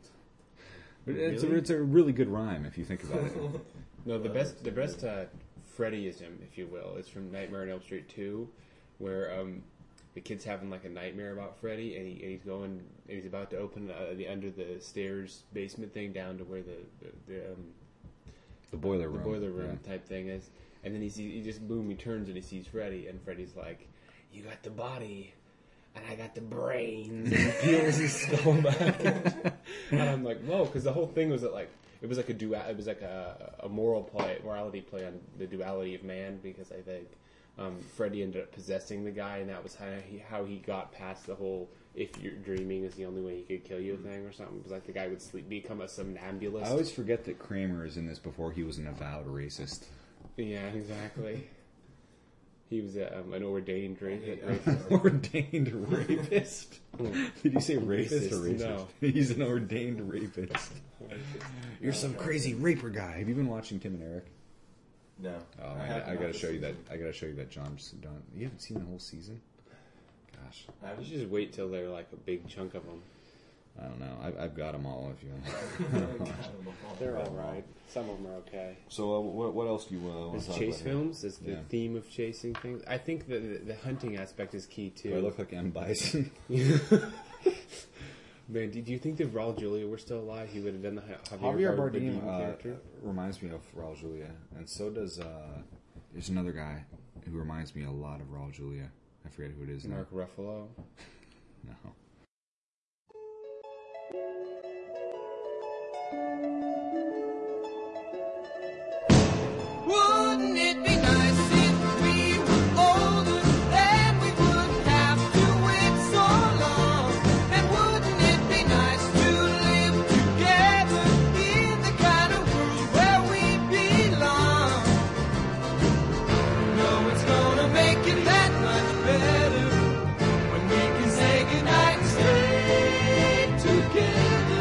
[SPEAKER 4] But it's a really good rhyme, if you think about it.
[SPEAKER 1] No, the best Freddyism, if you will, is from Nightmare on Elm Street 2, where the kid's having like a nightmare about Freddy, and he's about to open the under the stairs basement thing down to where
[SPEAKER 4] The boiler room.
[SPEAKER 1] Type thing is, and then he turns and he sees Freddy, and Freddy's like, "You got the body, and I got the brains," and he peels his skull back. And I'm like, whoa, because the whole thing was that like it was like a morality play on the duality of man, because I think Freddy ended up possessing the guy, and that was how he got past the whole "if you're dreaming is the only way he could kill you" thing or something. It was like the guy would become a somnambulist.
[SPEAKER 4] I always forget that Kramer is in this before he was an avowed racist.
[SPEAKER 1] Yeah, exactly. He was an ordained rapist.
[SPEAKER 4] Ordained rapist? Did you say rapist or racist?
[SPEAKER 1] No.
[SPEAKER 4] He's an ordained rapist. You're some crazy raper guy. Have you been watching Tim and Eric?
[SPEAKER 3] No.
[SPEAKER 4] Oh, I gotta show you that. I gotta show you that John. You haven't seen the whole season? Gosh.
[SPEAKER 1] You should just wait till they're like a big chunk of them.
[SPEAKER 4] I don't know. I've got them all. If you.
[SPEAKER 1] They're all right. Some of them are okay.
[SPEAKER 4] So what else do you want
[SPEAKER 1] There's
[SPEAKER 4] to talk
[SPEAKER 1] chase
[SPEAKER 4] about
[SPEAKER 1] films. Is the theme of chasing things. I think the hunting aspect is key too.
[SPEAKER 4] Do I look like M. Bison?
[SPEAKER 1] Man, do you think if Raul Julia were still alive, he would have done the
[SPEAKER 4] Javier Bardem
[SPEAKER 1] character?
[SPEAKER 4] reminds me of Raul Julia, and so does there's another guy who reminds me a lot of Raul Julia. I forget who it is now.
[SPEAKER 1] Mark Ruffalo.
[SPEAKER 4] No.
[SPEAKER 5] Wouldn't it be nice if we were older and we wouldn't have to wait so long? And wouldn't it be nice to live together in the kind of world where we belong? No, it's gonna make it that much better when we can say goodnight and stay together.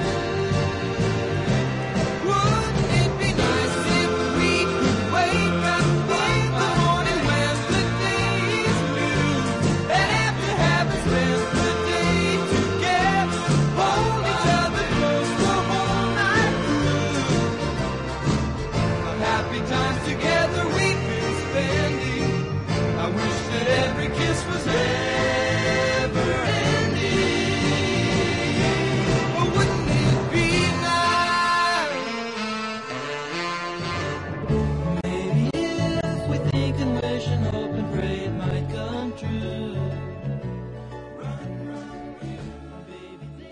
[SPEAKER 5] Wouldn't it be nice if we could wake up in the morning when the day is new, and after having spent the day together, hold each other close the whole night through? Of happy times together we've been spending. I wish that every kiss was never ending. But wouldn't it be nice? Maybe if we think and wish and hope and pray it might come true. Run, baby.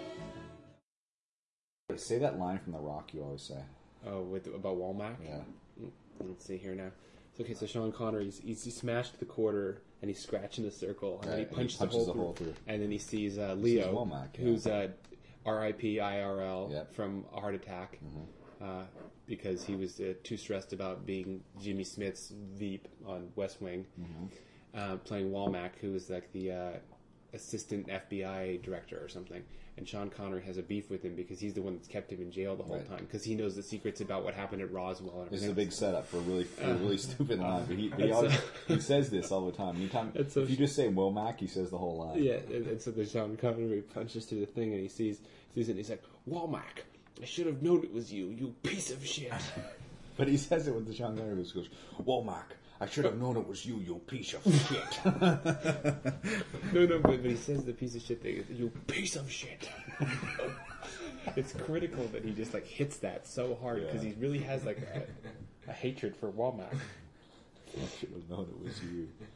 [SPEAKER 4] Say that line from The Rock you always say.
[SPEAKER 1] Oh, about Walmart?
[SPEAKER 4] Yeah.
[SPEAKER 1] Let's see here now. Okay, so Sean Connery, he smashed the quarter and he's scratching the circle, and then he
[SPEAKER 4] Right, and he
[SPEAKER 1] punches
[SPEAKER 4] punches
[SPEAKER 1] the
[SPEAKER 4] the
[SPEAKER 1] hole
[SPEAKER 4] hole
[SPEAKER 1] through,
[SPEAKER 4] through.
[SPEAKER 1] and then he sees Leo,
[SPEAKER 4] Womack, yeah.
[SPEAKER 1] who's R.I.P. IRL
[SPEAKER 4] Yep.
[SPEAKER 1] from a heart attack, because he was too stressed about being Jimmy Smith's Veep on West Wing, playing Womack, who was like the assistant FBI director or something. And Sean Connery has a beef with him because he's the one that's kept him in jail the whole
[SPEAKER 4] Right.
[SPEAKER 1] time, because he knows the secrets about what happened at Roswell. And
[SPEAKER 4] This is a
[SPEAKER 1] everything
[SPEAKER 4] big setup for a really stupid line. But he
[SPEAKER 1] it's,
[SPEAKER 4] always, he says this all the time. Anytime
[SPEAKER 1] It's
[SPEAKER 4] if you just say Womack, he says the whole line.
[SPEAKER 1] Yeah, and so the Sean Connery punches through the thing, and he sees it, and he's like, "Womack, I should have known it was you, you piece of shit."
[SPEAKER 4] But he says it with the Sean Connery voice. He goes, Womack, I should have known it was you, you piece of shit.
[SPEAKER 1] No, but he says the piece of shit thing, "You piece of shit." It's critical that he just like hits that so hard, because he really has like a hatred for Womack.
[SPEAKER 4] I should have known it was you.